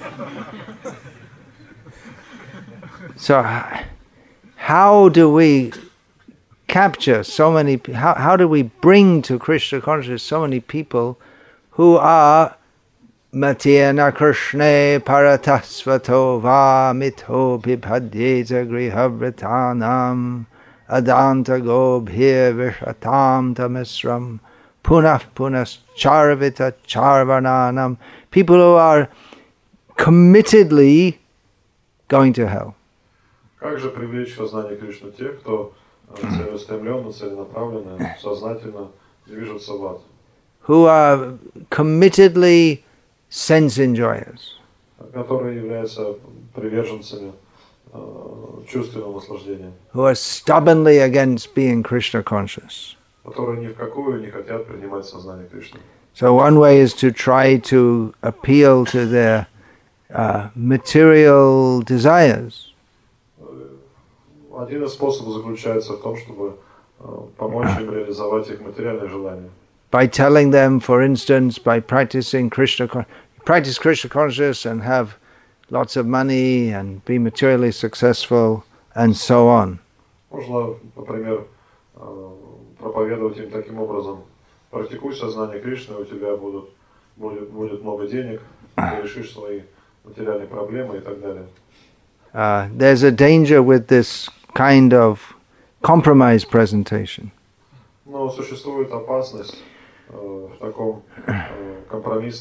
So, how do we capture so many? How do we bring to Krishna consciousness so many people who are Matyena Krishne Paratasvato Va Mitho Bibhadyeta Grihavritanam Adanta Gobhir Vishatam Tamisram Punah Punas Charvita Charvananam, people who are committedly going to hell. Как же привлечь в сознание Кришны тех, кто целеустремленно, целенаправленно, сознательно движется в ад? Who are committedly sense enjoyers. Которые являются приверженцами чувственного наслаждения. Who are stubbornly against being Krishna conscious. Которые ни в какую не хотят принимать сознание Кришны. So one way is to try to appeal to their material desires. Один из способов заключается в том, чтобы помочь им реализовать их материальные желания. By telling them, for instance, by practice Krishna consciousness and have lots of money and be materially successful and so on. Можно, например, проповедовать им таким образом: практикуй сознание Кришны, у тебя будет много денег, ты решишь свои материальные проблемы и так далее. There's a danger with this kind of compromise presentation. Но существует опасность в таком компромиссном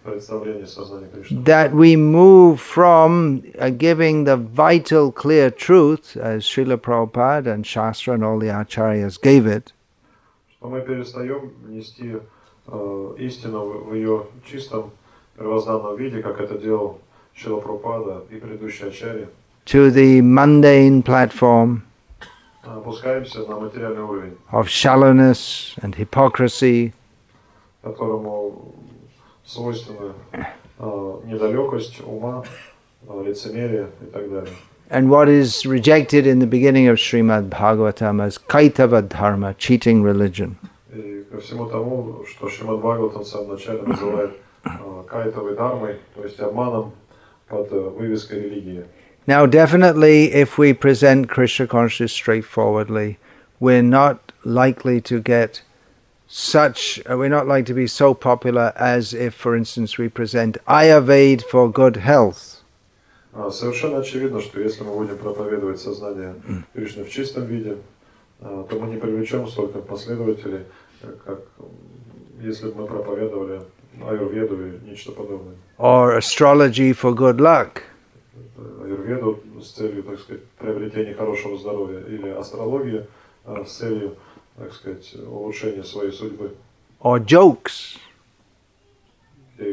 представление сознания Кришны. that we move from giving the vital, clear truth, as Srila Prabhupada and Shastra and all the acharyas gave it, Что мы перестаем нести истину в ее чистом первозданном виде, как это делал Шрила Прабхупада и предыдущие ачарьи, to the mundane platform опускаемся на материальный уровень, of shallowness and hypocrisy, которому свойственна недалекость ума, лицемерие и так далее. and what is rejected in the beginning of Srimad Bhagavatam as Kaitava Dharma, cheating religion. И ко всему тому, что Шримад Бхагаватам в самом начале называет кайтовой дharмой, то есть обманом под вывеской религии. Now, definitely, if we present Krishna consciousness straightforwardly, we're not likely to get we're not likely to be so popular as if, for instance, we present Ayurveda for good health. Совершенно очевидно, что если мы будем проповедовать сознание Кришны в чистом виде, то мы не привлечем столько последователей, как если бы мы проповедовали аюрведу и нечто подобное. Or astrology for good luck. Аюрведу с целью, так сказать, приобретения хорошего здоровья, или астрология с целью, так сказать, улучшения своей судьбы. Or jokes. Или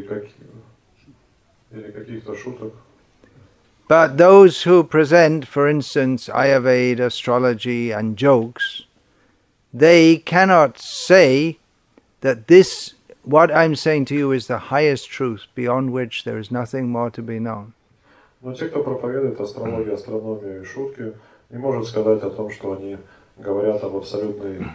каких-то шуток. But those who present, for instance, Ayurveda, astrology and jokes, they cannot say that what I'm saying to you is the highest truth, beyond which there is nothing more to be known. Но те, кто проповедует астрологию, астрономию и шутки, не может сказать о том, что они говорят об абсолютной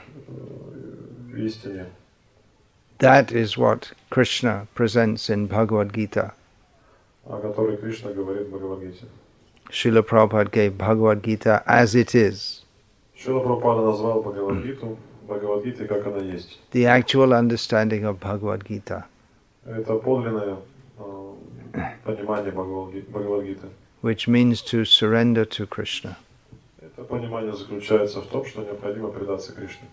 истине. That is what Krishna presents in Bhagavad Gita. О которой Кришна говорит в Бхагавад-гите. Srila Prabhupada gave Bhagavad Gita as it is. Шрила Прабхупада назвал Бхагавад-гиту Бхагавад-гитой, как она есть. The actual understanding of Bhagavad Gita. Это подлинное понимание Бхагавад-гиты. Which means to surrender to Krishna. Это понимание заключается в том, что необходимо предаться Кришне.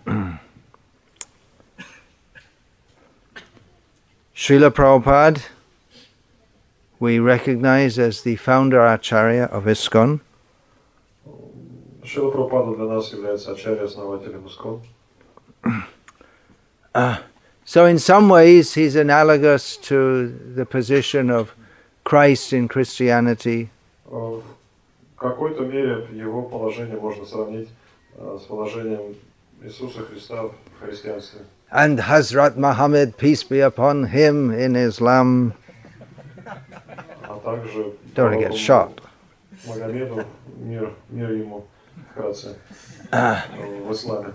Srila Prabhupada, we recognize as the founder Acharya of ISKCON. Шрила Прабхупада для нас является ачарья-основателем ISKCON. So in some ways he's analogous to the position of Christ in Christianity. В какой-то мере его положение можно сравнить с положением Иисуса Христа в христианстве. And Hazrat Muhammad, peace be upon him, in Islam. А также Don't get shot. Магомеду, мир ему, вкратце, в исламе.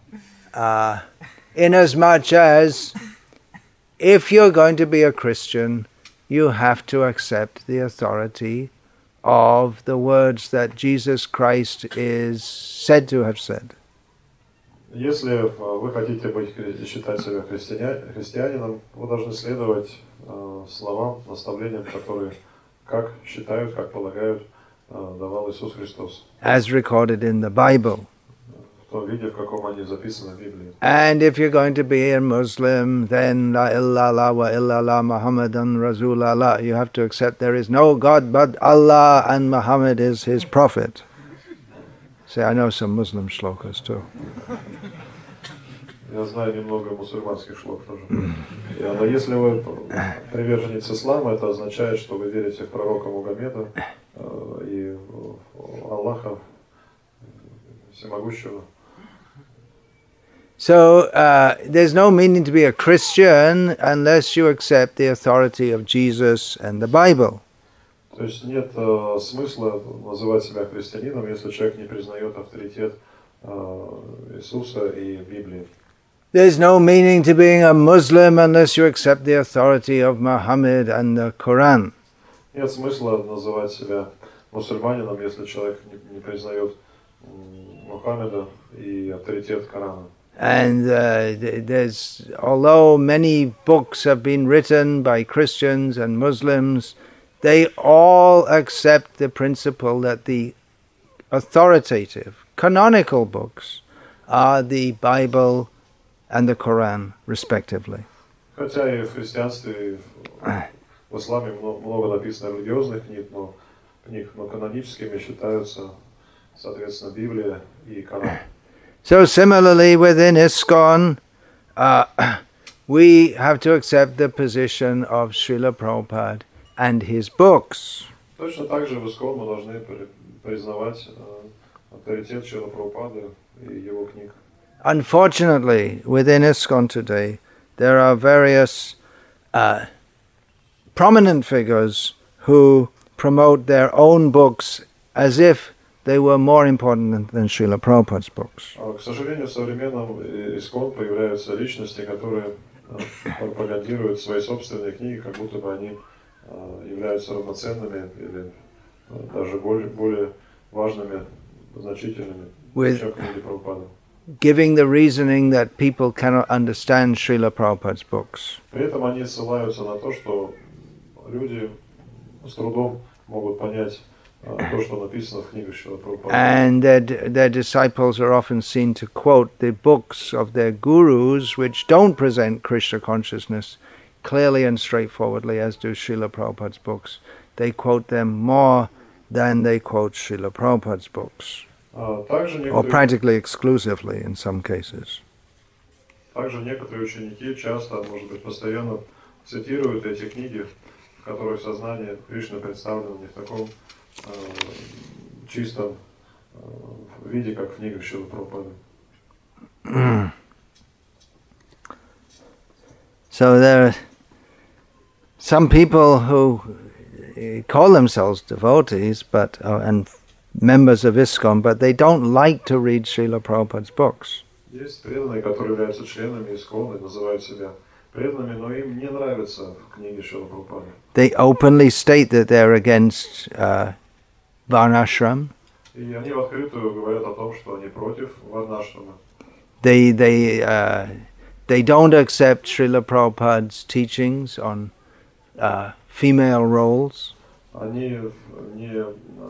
Inasmuch as if you're going to be a Christian, you have to accept the authority of the words that Jesus Christ is said to have said. Если вы хотите считать себя христианином, вы должны следовать словам, наставлениям, которые, как считают, как полагают, давал Иисус Христос. As recorded in the Bible. В том виде, в каком они записаны в Библии. And if you're going to be a Muslim, then la illallah wa illallah Muhammadan Rasulullah. You have to accept there is no God but Allah and Muhammad is his prophet. See, I know some Muslim shlokas too. Я знаю немного мусульманских шлок тоже. Но если вы приверженец ислама, это означает, что вы верите в пророка Мухаммеда и Аллаха Всемогущего. So there's no meaning to be a Christian unless you accept the authority of Jesus and the Bible. То есть нет смысла называть себя христианином, если человек не признает авторитет Иисуса и Библии. There's no meaning to being a Muslim unless you accept the authority of Muhammad and the Quran. Нет смысла называть себя мусульманином, если человек не признает Мухаммеда и авторитет Корана. And although many books have been written by Christians and Muslims, they all accept the principle that the authoritative, canonical books are the Bible and the Quran, respectively. Хотя и в христианстве, и в исламе много написано религиозных книг, но каноническими считаются, соответственно, Библия и Коран. So similarly within ISKCON, we have to accept the position of Srila Prabhupada and his books. Точно так же в ИСККОН мы должны признавать авторитет Шрила Прабхупады и его книг. Unfortunately, within ISKCON today, there are various prominent figures who promote their own books as if they were more important than Srila Prabhupada's books. К сожалению, в современном ИСККОН появляются личности, которые пропагандируют свои собственные книги, как будто бы они являются равноценными или даже более важными, значительными, чем книги Прабхупады. Giving the reasoning that people cannot understand Srila Prabhupada's books. При этом они ссылаются на то, что люди с трудом могут понять то, что написано в книгах Шрила Прабхупады. And their disciples are often seen to quote the books of their gurus which don't present Krishna consciousness clearly and straightforwardly as do Srila Prabhupada's books. They quote them more than they quote Srila Prabhupada's books. Or practically exclusively in some cases. Также некоторые ученики часто, может быть, постоянно цитируют эти книги, в которых сознание Кришны представлено не в таком чистом виде, как в книгах Шрилы Прабхупады. So there are some people who call themselves devotees, and members of ISKCON, but they don't like to read Srila Prabhupada's books. Есть преданные, которые являются членами ИСККОН и называют себя преданными, но им не нравятся книги Шрилы Прабхупады. They openly state that they're against Varnashram. И они в открытую говорят о том, что они против Варнашрама. They don't accept Srila Prabhupada's teachings on female roles. Они не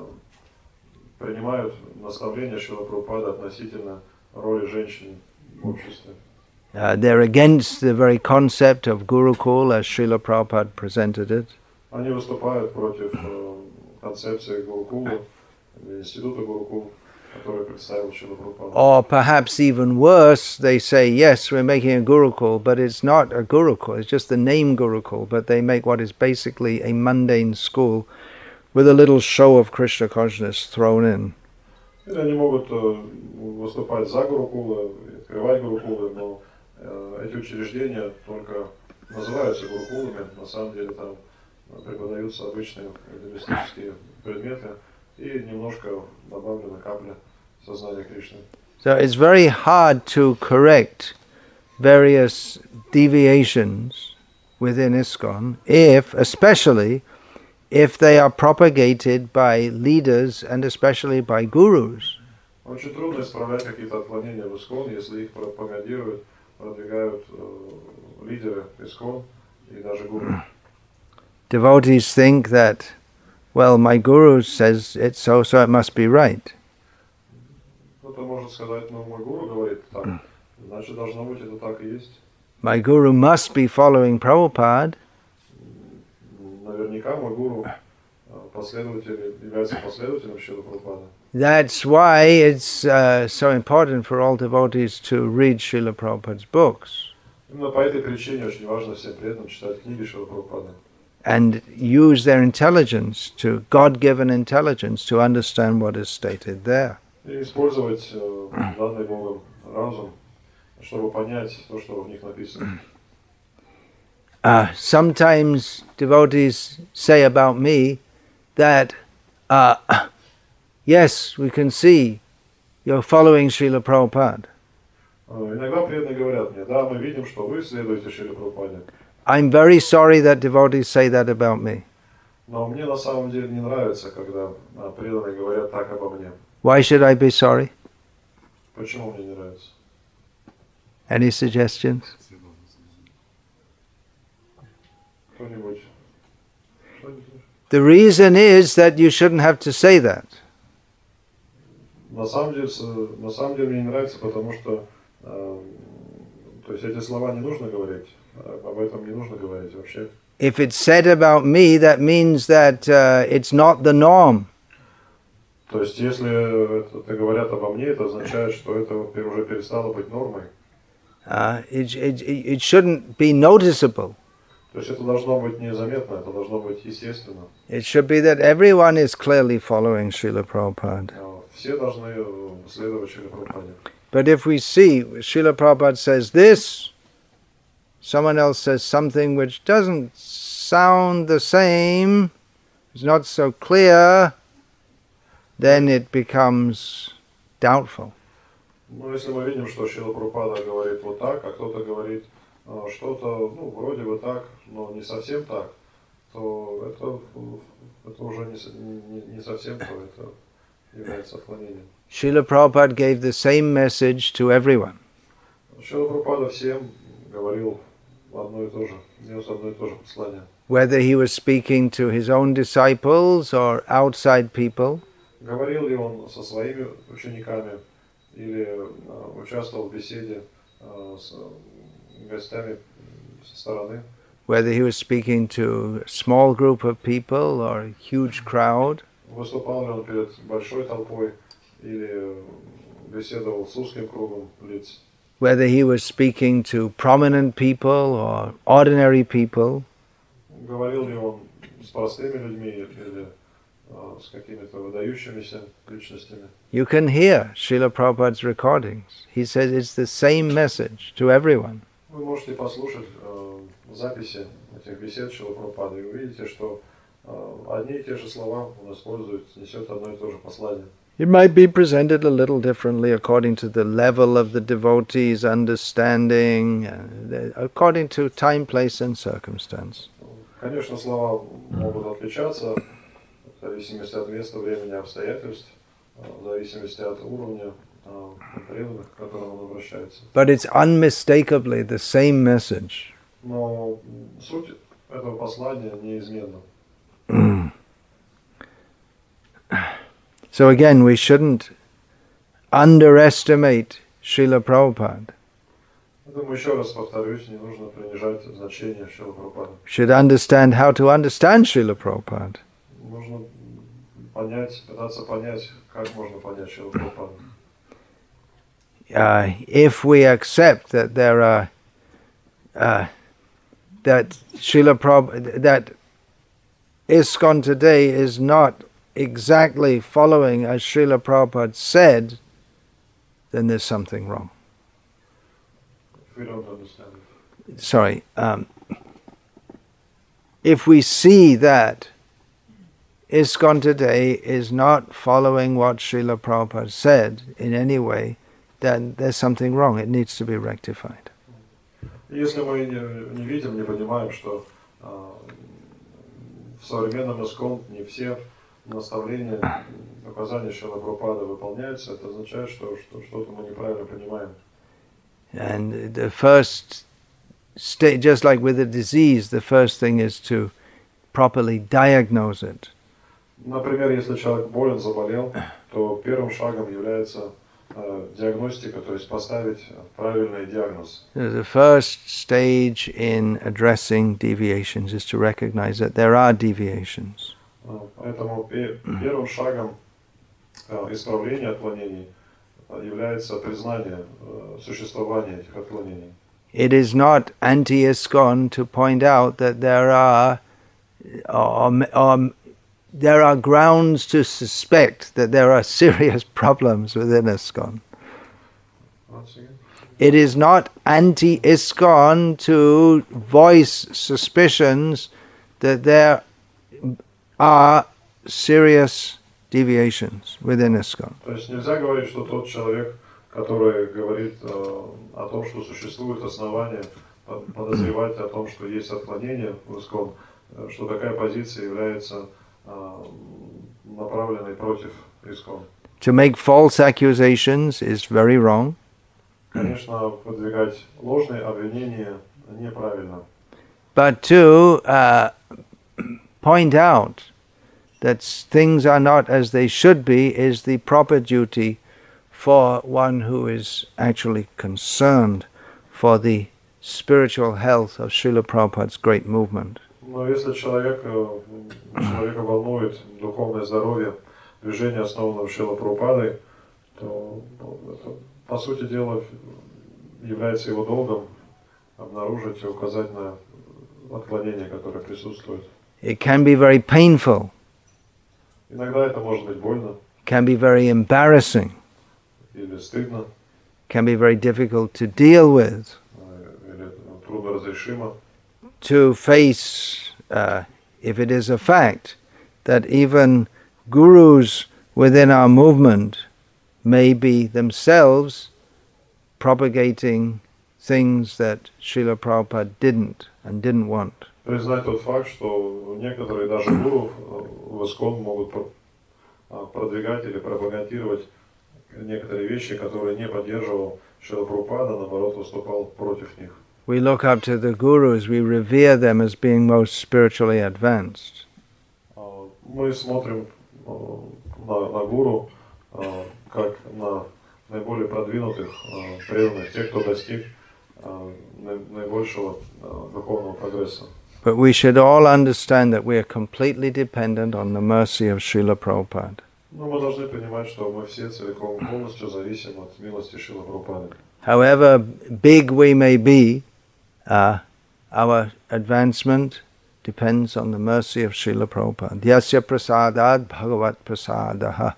принимают наставления Шрилы Прабхупады относительно роли женщин в обществе. They're against the very concept of Gurukul as Srila Prabhupada presented it. Они выступают против концепции Гурукула, института Гурукул, который представил Шрила Прабхупада. Or perhaps even worse, they say, yes, we're making a Gurukul, but it's not a Gurukul, it's just the name Gurukul, but they make what is basically a mundane school with a little show of Krishna consciousness thrown in. Или они могут выступать за Гурукулы, открывать Гурукулы, но эти учреждения только называются Гурукулами, на самом деле там преподаются обычные мистические предметы и немножко добавлена капля сознания Кришны. So it's very hard to correct various deviations within ISKCON, especially if they are propagated by leaders and especially by gurus. Очень трудно исправлять какие-то отклонения в ИСККОН, если их пропагандируют, продвигают лидеры ИСККОН и даже гуру. Devotees think that, well, my guru says it's so it must be right. Кто-то может сказать, ну, мой гуру говорит так, значит, должно быть это так и есть. My guru must be following Prabhupada. Наверняка мой гуру является последователем Шрилы Прабхупады. That's why it's so important for all devotees to read Srila Prabhupada's books. Именно по этой причине очень важно всем преданным читать книги Шрилы Прабхупады. And use their intelligence, God-given intelligence, to understand what is stated there. И использовать данный Богом разум, чтобы понять то, что в них написано. Sometimes devotees say about me that, yes, we can see you're following Srila Prabhupada. Иногда преданные говорят мне, да, мы видим, что вы следуете Шриле Прабхупаде. I'm very sorry that devotees say that about me. Но мне на самом деле не нравится, когда преданные говорят так обо мне. Why should I be sorry? Почему мне не нравится? Any suggestions? Кто-нибудь? The reason is that you shouldn't have to say that. На самом деле мне не нравится, потому что то есть эти слова не нужно говорить, об этом не нужно говорить вообще. If it's said about me, that means that it's not the norm. То есть, если это говорят обо мне, это означает, что это уже перестало быть нормой. It shouldn't be noticeable. То есть это должно быть незаметно, это должно быть естественно. It should be that everyone is clearly following Srila Prabhupada. Все должны следовать Шриле Прабхупаде. But if we see Srila Prabhupada says this, someone else says something which doesn't sound the same, is not so clear, then it becomes doubtful. Но если мы видим, что Шрила Прабхупада говорит вот так, а кто-то говорит что-то, вроде бы так, но не совсем так, то это уже не совсем то, это является отклонением. Srila Prabhupada gave the same message to everyone. Шрила Прабхупада всем говорил одно и то же, нес одно и то же послание. Whether he was speaking to his own disciples or outside people, Говорил ли он со своими учениками или участвовал в беседе с гостями со стороны? whether he was speaking to a small group of people or a huge crowd, Выступал ли он перед большой толпой или беседовал с узким кругом лиц? whether he was speaking to prominent people or ordinary people, Говорил ли он с простыми людьми или с какими-то выдающимися личностями? you can hear Srila Prabhupada's recordings. He says it's the same message to everyone. Вы можете послушать записи этих бесед Шрилы Прабхупады и увидите, что одни и те же слова он использует, несет одно и то же послание. It might be presented a little differently according to the level of the devotee's understanding, according to time, place and circumstance. Конечно, слова могут отличаться в зависимости от места, времени, обстоятельств, в зависимости от уровня преданных, к которым он обращается. But it's unmistakably the same message. Но суть этого послания неизменна. So again, we shouldn't underestimate Srila Prabhupada. Поэтому еще раз повторюсь, не нужно принижать значение Шрилы Прабхупады. Should understand how to understand Srila Prabhupada. Нужно понять, пытаться понять, как можно понять Шрилу Прабхупаду. If we accept that there are that Srila Prabhupada, that ISKCON today is not exactly following as Srila Prabhupada said, then there's something wrong. If we don't understand it. Sorry. If we see that ISKCON today is not following what Srila Prabhupada said in any way, then there's something wrong. It needs to be rectified. Если мы не видим, не понимаем, что в современном ISKCON не все наставления, указания Шрилы Прабхупады выполняются, это означает, что что-то мы неправильно понимаем. And the first stage, just like with a disease, the first thing is to properly diagnose it. Например, если человек болен, заболел, то первым шагом является диагностика, то есть поставить правильный диагноз. The first stage in addressing deviations is to recognize that there are deviations. Поэтому первым шагом исправления отклонений является признание существования этих отклонений. It is not anti-ISKCON to point out that there are grounds to suspect that there are serious problems within ISKCON. It is not anti-ISKCON to voice suspicions that there are serious deviations within ISKCON. То есть нельзя говорить, что тот человек, который говорит о том, что существует основания подозревать о том, что есть отклонения в ISKCON, что такая позиция является направленной против ISKCON. To make false accusations is very wrong. Конечно, выдвигать ложные обвинения неправильно. But to point out that things are not as they should be is the proper duty for one who is actually concerned for the spiritual health of Srila Prabhupada's great movement. Но если человека волнует духовное здоровье, движение, основанное Шрила Прабхупадой, то это, по сути дела, является его долгом обнаружить и указать на отклонения, которые присутствуют. It can be very painful. Иногда это может быть больно. Can be very embarrassing. Или стыдно. Can be very difficult to deal with. Или трудно разрешимо. To face, if it is a fact, that even gurus within our movement may be themselves propagating things that Srila Prabhupada didn't want. Признать тот факт, что некоторые даже гуру в ИСККОН могут продвигать или пропагандировать некоторые вещи, которые не поддерживал Шрила Прабхупада, наоборот, выступал против них. We look up to the gurus, we revere them as being most spiritually advanced. Мы смотрим на гуру как на наиболее продвинутых, преданных, тех, кто достиг наибольшего духовного прогресса. But we should all understand that we are completely dependent on the mercy of Srila Prabhupada. Но мы должны понимать, что мы все целиком полностью зависим от милости Шрилы Прабхупады. However big we may be, our advancement depends on the mercy of Srila Prabhupada. Yasya prasadad bhagavat prasadaha.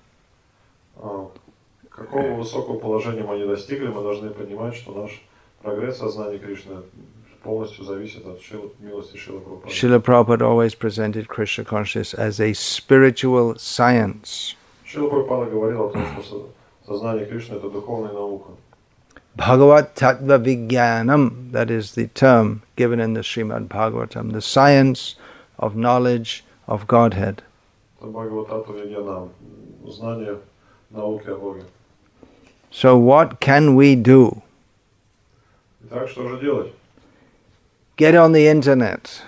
Какого высокого положения мы не достигли, мы должны понимать, что наш прогресс сознания Кришны полностью зависит от милости Шрилы Прабхупады. Srila Prabhupada always presented Krishna consciousness as a spiritual science. Шрила Прабхупада говорил о том, что сознание Кришны — это духовная наука. Bhagavat Tattva Vijnanam, that is the term given in the Srimad Bhagavatam, the science of knowledge of Godhead. Это Бхагавататтва Вигьянам, знание науки о Боге. So what can we do? Итак, что же делать? Get on the internet.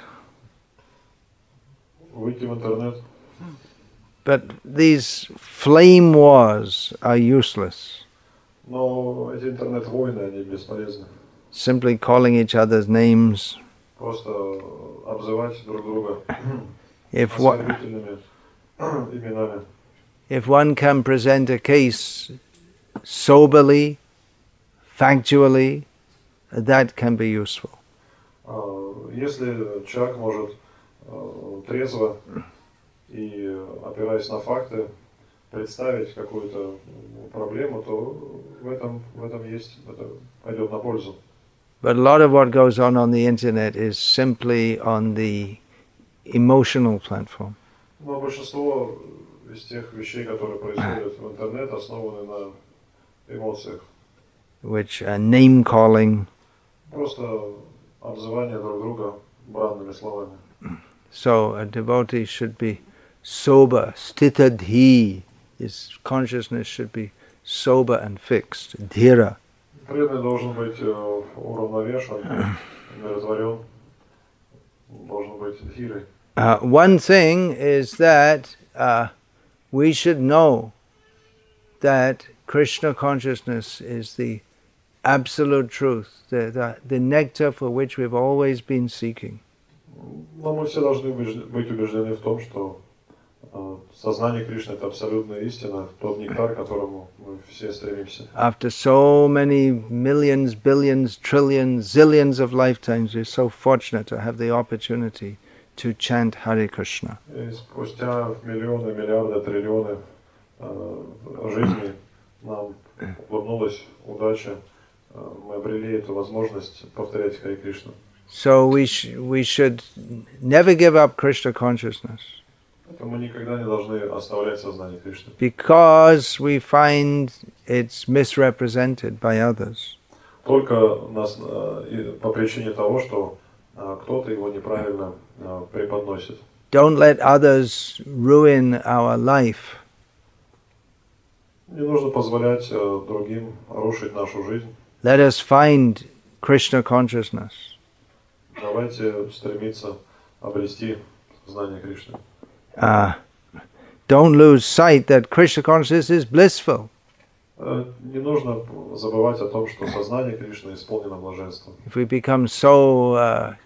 Выйти в интернет. But these flame wars are useless. Но эти интернет-войны, они бесполезны. Simply calling each other's names. Просто обзывать друг друга If оскорбительными именами. If one can present a case soberly, factually, that can be useful. Если человек может трезво и опираясь на факты представить какую-то проблему, то в этом есть, это пойдет на пользу. But a lot of what goes on the internet is simply on the emotional platform. Но большинство из тех вещей, которые происходят в интернете, основаны на эмоциях. Which are name calling. Просто обзывание друг друга бранными словами. So a devotee should be sober, stitadhi. His consciousness should be sober and fixed, dhira. Преданный должен быть уравновешен, умиротворен, должен быть dhirой. One thing is that we should know that Krishna consciousness is the absolute truth, the nectar for which we've always been seeking. Но мы все должны быть убеждены в том, что сознание Кришны — это абсолютная истина, тот нектар, к которому мы все стремимся. After so many millions, billions, trillions, zillions of lifetimes, we're so fortunate to have the opportunity to chant Hare Krishna. И спустя миллионы, миллиарды, триллионы жизней нам улыбнулась удача, мы обрели эту возможность повторять Харе Кришну. So we should never give up Krishna consciousness. Мы никогда не должны оставлять сознание Кришны. Because we find it's misrepresented by others. Только по причине того, что кто-то его неправильно преподносит. Don't let others ruin our life. Не нужно позволять другим рушить нашу жизнь. Let us find Krishna consciousness. Давайте стремиться обрести знание Кришны. Don't lose sight that Krishna consciousness is blissful. Не нужно забывать о том, что сознание Кришны исполнено блаженством. If we become so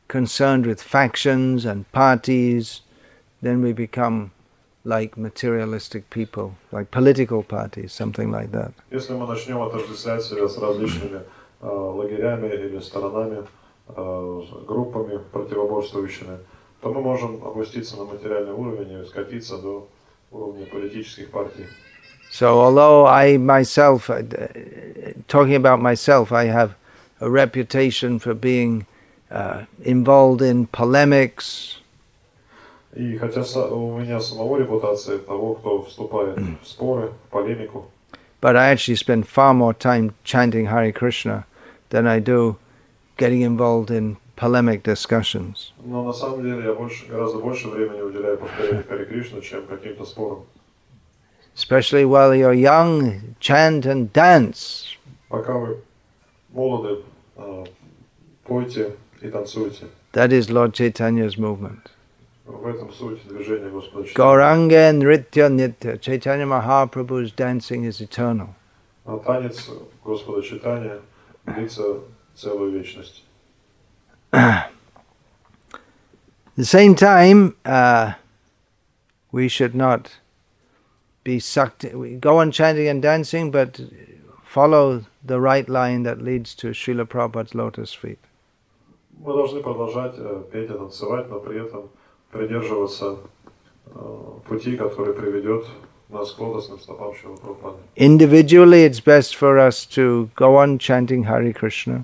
concerned with factions and parties, then we become like materialistic people, like political parties, something like that. Если мы начнем отождествлять себя с различными лагерями или сторонами, группами противоборствующими, то мы можем опуститься на материальный уровень и скатиться до уровня политических партий. So although I myself, talking about myself, I have a reputation for being involved in polemics. И хотя у меня самого репутация того, кто вступает в споры, в полемику, but I actually spend far more time chanting Hare Krishna than I do getting involved in polemic discussions. Но на самом деле я гораздо больше времени уделяю повторению Харе Кришны, чем каким-то спорам. Especially while you're young, chant and dance. Пока вы молоды, пойте и танцуйте. That is Lord Chaitanya's movement. В этом суть движения Господа Чайтаньи. Gauranga Nritya Nitya. Chaitanya Mahaprabhu's dancing is eternal. А танец Господа Чайтаньи длится целую вечность. At the same time, we should not be sucked. We go on chanting and dancing, but follow the right line that leads to Srila Prabhupada's lotus feet. Мы должны продолжать петь и танцевать, но при этом придерживаться пути, который приведет нас к лотосным стопам Шрилы Прабхупады. Individually, it's best for us to go on chanting Hare Krishna.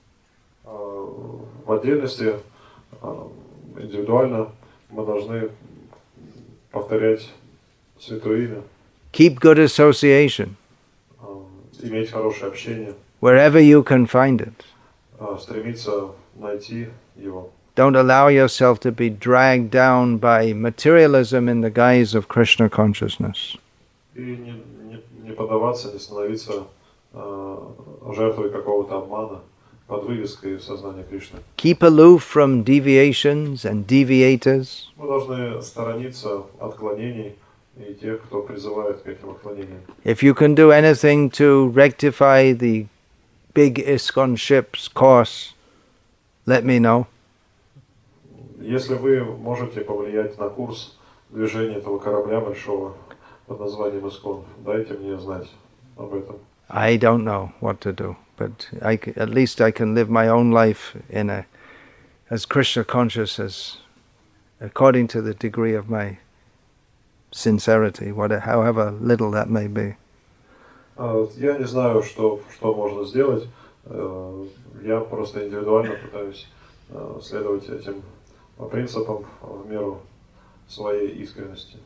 В отдельности, индивидуально, мы должны повторять Святое Имя. Keep good association. Иметь хорошее общение. Wherever you can find it. Стремиться найти его. Don't allow yourself to be dragged down by materialism in the guise of Krishna consciousness. И не поддаваться, не становиться жертвой какого-то обмана под вывеской сознания Кришны. Keep aloof from deviations and deviators. Мы должны сторониться отклонений и тех, кто призывает к этим отклонениям. If you can do anything to rectify the big ISKCON ship's course, let me know. Если вы можете повлиять на курс движения этого корабля большого под названием ISKCON, дайте мне знать об этом. I don't know what to do, but at least I can live my own life as Krishna conscious as according to the degree of my sincerity, however little that may be. Я не знаю, что можно сделать. Я просто индивидуально пытаюсь следовать этим принципам в меру своей искренности.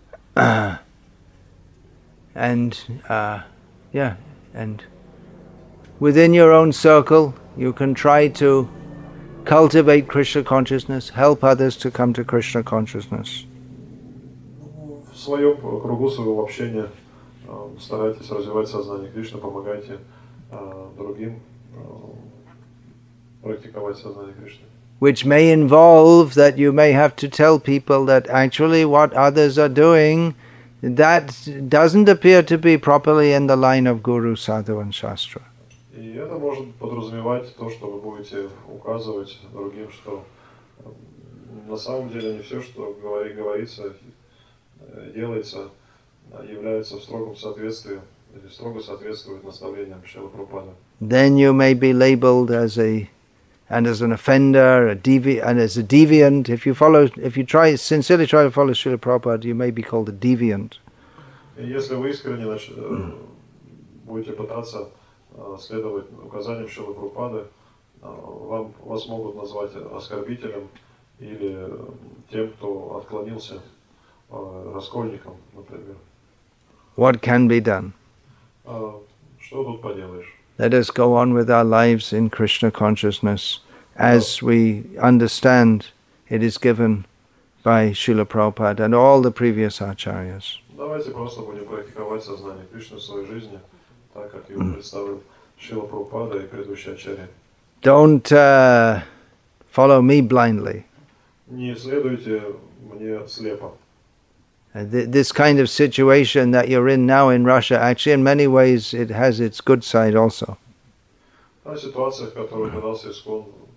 And within your own circle, you can try to cultivate Krishna consciousness, help others to come to Krishna consciousness. В своем кругу своего общения старайтесь развивать сознание Кришны, помогайте другим практиковать сознание Кришны. Which may involve that you may have to tell people that actually what others are doing, that doesn't appear to be properly in the line of Guru, Sadhu and Shastra. И это может подразумевать то, что вы будете указывать другим, что на самом деле не все, что говорится, делается, является в строгом соответствии или строго соответствует наставлениям Шрилы Прабхупады. Then you may be labeled as an offender, and as a deviant. If you sincerely try to follow Srila Prabhupada, you may be called a deviant. И если вы искренне будете пытаться следовать указаниям Шрилы Прабхупады, вас могут назвать оскорбителем или тем, кто отклонился, раскольником, например. What can be done? Что тут поделаешь? Let us go on with our lives in Krishna consciousness as we understand it is given by Srila Prabhupada and all the previous acharyas. Давайте просто будем практиковать сознание Кришны в своей жизни, так как его представил Шрила Прабхупада и предыдущие ачарьи. Don't follow me blindly. Не следуйте мне слепо. This kind of situation that you're in now in Russia, actually in many ways it has its good side also. Та ситуация, в которой оказался ISKCON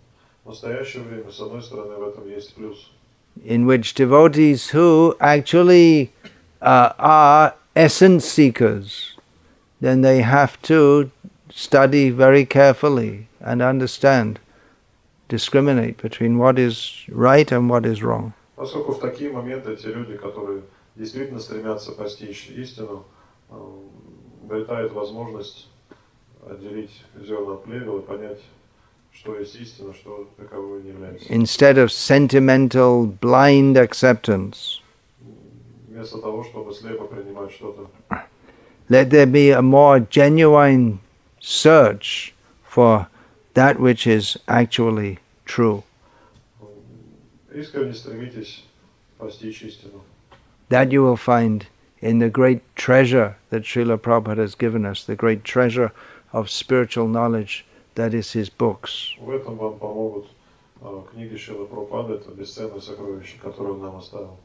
В настоящее время, с одной стороны, в этом есть плюс. In which devotees who actually are essence seekers, then they have to study very carefully and understand, discriminate between what is right and what is wrong. Поскольку в такие моменты те люди, которые действительно стремятся постичь истину, обретают возможность отделить зерна от плевел и понять, что есть истина, что таковой не является. Instead of sentimental, blind acceptance, Вместо того, чтобы слепо принимать что-то, let there be a more genuine search for that which is actually true. искренне стремитесь постичь истину. That you will find in the great treasure that Srila Prabhupada has given us, the great treasure of spiritual knowledge that is his books. В этом вам помогут книги Шрилы Прабхупады, это бесценное сокровище, которое он нам оставил.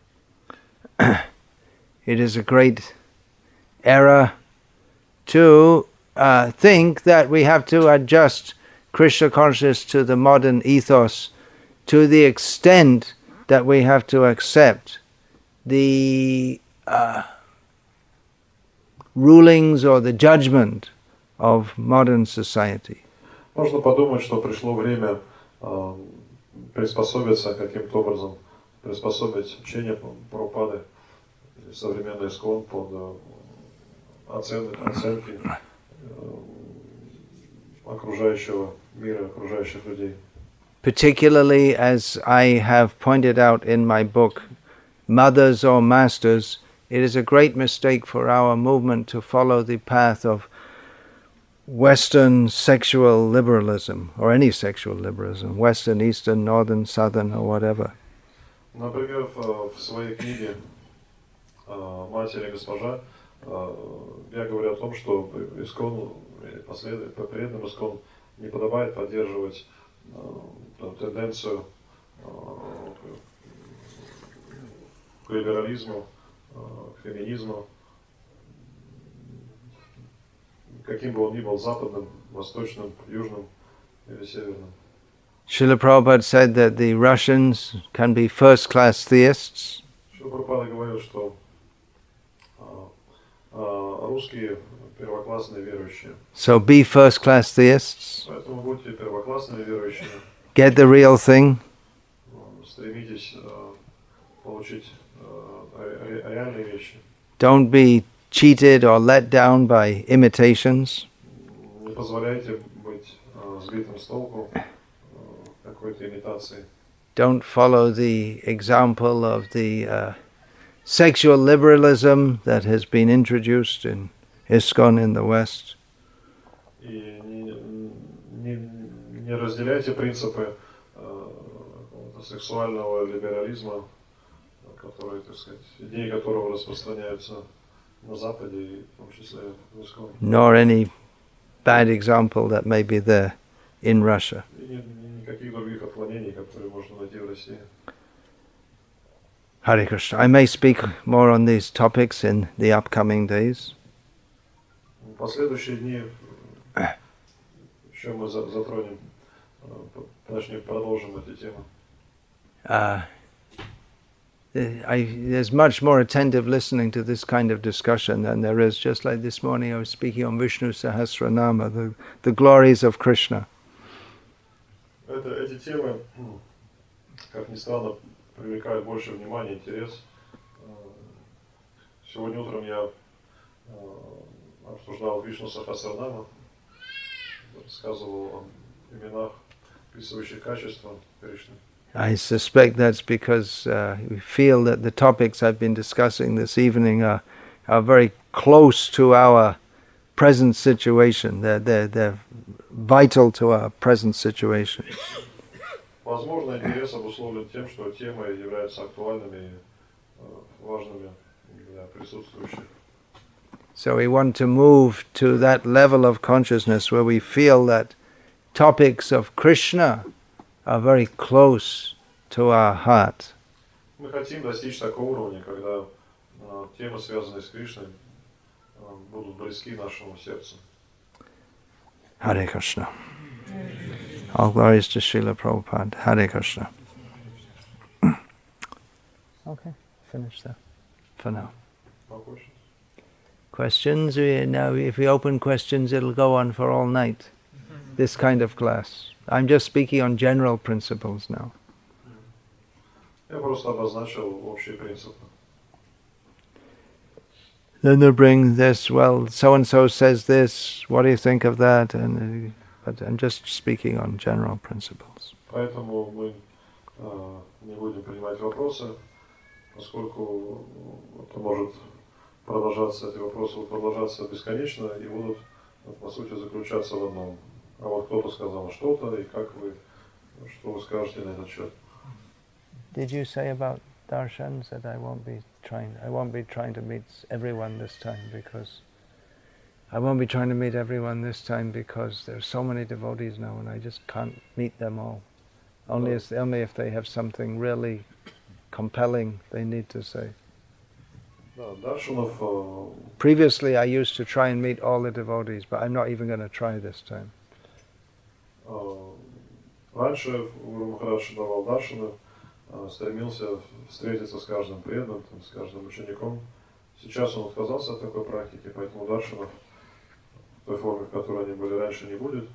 It is a great error to think that we have to adjust Krishna consciousness to the modern ethos to the extent that we have to accept the rulings or the judgment of modern society. Можно подумать, что пришло время приспособиться каким-то образом, приспособить учение Прабхупады, современный ИСККОН под оценки окружающего мира, окружающих людей. Particularly, as I have pointed out in my book, Mothers or Masters, it is a great mistake for our movement to follow the path of Western sexual liberalism, or any sexual liberalism, Western, Eastern, Northern, Southern, or whatever. Например, в своей книге «Матерь и госпожа» я говорю о том, что ИСККОН, преданным ИСККОН не подобает поддерживать тенденцию к либерализму, к феминизму, каким бы он ни был, западным, восточным, южным или северным. Srila Prabhupada said that the Russians can be first-class theists. Шрила Прабхупада говорил, что русские первоклассные верующие. So be first-class theists. Поэтому будьте первоклассными верующими. Get the real thing. Стремитесь получить реальные вещи. Don't be cheated or let down by imitations. Не позволяйте быть сбитым с толку какой-то имитации. Don't follow the example of the sexual liberalism that has been introduced in ISKCON in the West. И не разделяйте принципы сексуального либерализма, которые, так сказать, идеи которого распространяются на Западе и в том числе в ИСККОН. Nor any bad example that may be there in Russia. И никаких других отклонений, которые можно найти в России. Hare Krishna. I may speak more on these topics in the upcoming days. В последующие дни еще мы затронем, продолжим эти темы. There's much more attentive listening to this kind of discussion than there is. Just like this morning I was speaking on Vishnu Sahasranama, the glories of Krishna. Эти темы, как ни странно, привлекают больше внимания, интерес. Сегодня утром я обсуждал Вишну Сахасранама, рассказывал о именах, описывающих качества Кришны. I suspect that's because we feel that the topics I've been discussing this evening are very close to our present situation. They're vital to our present situation. Возможно, интерес обусловлен тем, что темы являются актуальными и важными для присутствующих. So we want to move to that level of consciousness where we feel that topics of Krishna are very close to our heart. Мы хотим достичь такого уровня, когда темы, связанные с Кришной, будут близки нашему сердцу. Hare Krishna. All glories to Srila Prabhupada. Hare Krishna. Okay, finish there for now. No questions? Questions? Now, if we open questions, it'll go on for all night. This kind of class. I'm just speaking on general principles now. Я просто обозначил общие принципы. Then they'll bring this, well, so-and-so says this, what do you think of that? But I'm just speaking on general principles. Поэтому мы не будем принимать вопросы, поскольку это может продолжаться, эти вопросы будут продолжаться бесконечно и будут, по сути, заключаться в одном. А вот кто-то сказал что-то, и как вы, что вы скажете на этот счет? Did you say about darshans that I won't be trying to meet everyone this time because there's so many devotees now and I just can't meet them all. Only if they have something really compelling they need to say. Да, даршанов. Previously I used to try and meet all the devotees, but I'm not even going to try this time. Раньше Гуру Махарадж давал даршаны, стремился встретиться с каждым преданным, с каждым учеником. Сейчас он отказался от такой практики, поэтому даршанов в той форме, в которой они были раньше, не будет.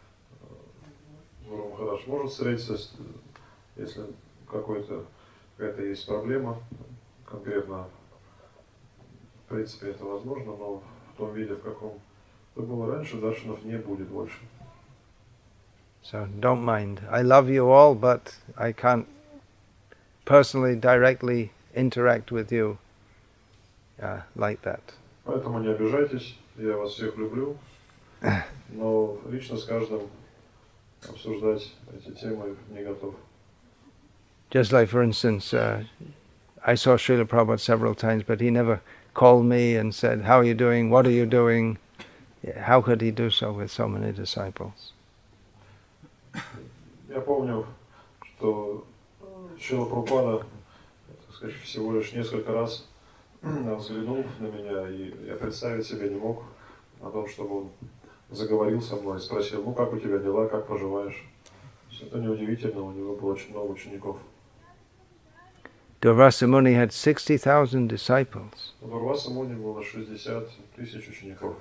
Гуру Махарадж может встретиться, если какая-то есть проблема, конкретно, в принципе, это возможно, но в том виде, в каком это было раньше, даршанов не будет больше. So don't mind. I love you all, but I can't personally, directly interact with you like that. Поэтому не обижайтесь, я вас всех люблю, но лично с каждым обсуждать эти темы не готов. Just like, for instance, I saw Srila Prabhupada several times, but he never called me and said, how are you doing, what are you doing? How could he do so with so many disciples? Я помню, что Шрила Прабхупада, так сказать, всего лишь несколько раз взглянул на меня, и я представить себе не мог о том, чтобы он заговорил со мной и спросил, ну как у тебя дела, как поживаешь. Это неудивительно, у него было очень много учеников. Durvasa Muni had 60,000 disciples. У Дурваса Муни было 60 тысяч учеников.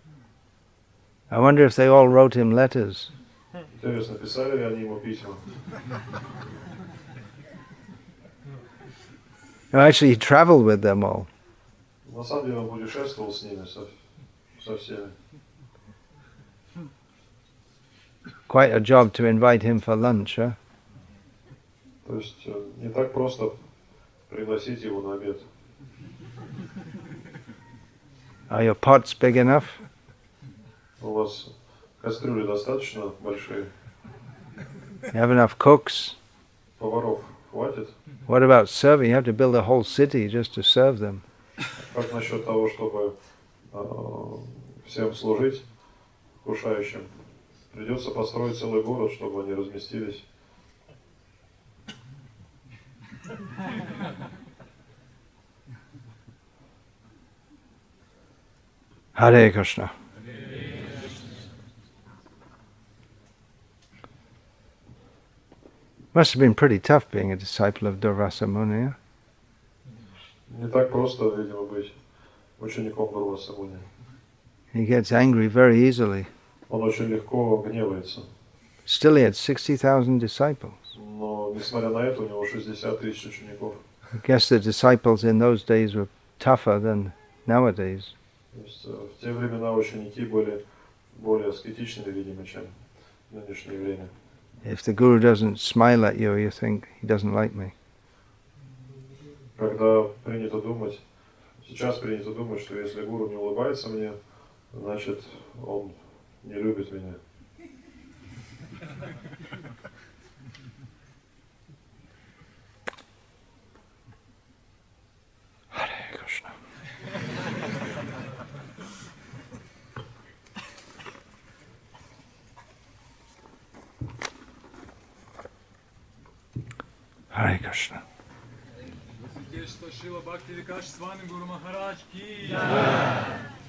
I wonder if they all wrote him letters. Интересно, писали ли они ему письма? No, actually, he traveled with them all. На самом деле он путешествовал с ними, со всеми. Quite a job to invite him for lunch, huh? То есть не так просто пригласить его на обед. Are your pots big enough? У вас кастрюли достаточно большие? You have enough cooks? Поваров хватит? What about serving? You have to build a whole city just to serve them. Как насчет того, чтобы всем служить, вкушающим? Придется построить целый город, чтобы они разместились. Hare Krishna. Must have been pretty tough being a disciple of Durvasa Muni. Huh? Не так просто, видимо, быть учеником Дурваса Муни. He gets angry very easily. Он очень легко гневается. Still he had 60,000 disciples. Но, несмотря на это, у него 60 тысяч учеников. I guess the disciples in those days were tougher than nowadays. То есть, в те времена ученики были более аскетичными, видимо, чем в нынешнее время. If the Guru doesn't smile at you, you think he doesn't like me. Когда принято думать, сейчас принято думать, что если Гуру не улыбается мне, значит, он не любит меня. Hare Krishna. Hare Krishna. Святейшество Шрила Бхакти Викаш с вами Гуру Махарадж ки.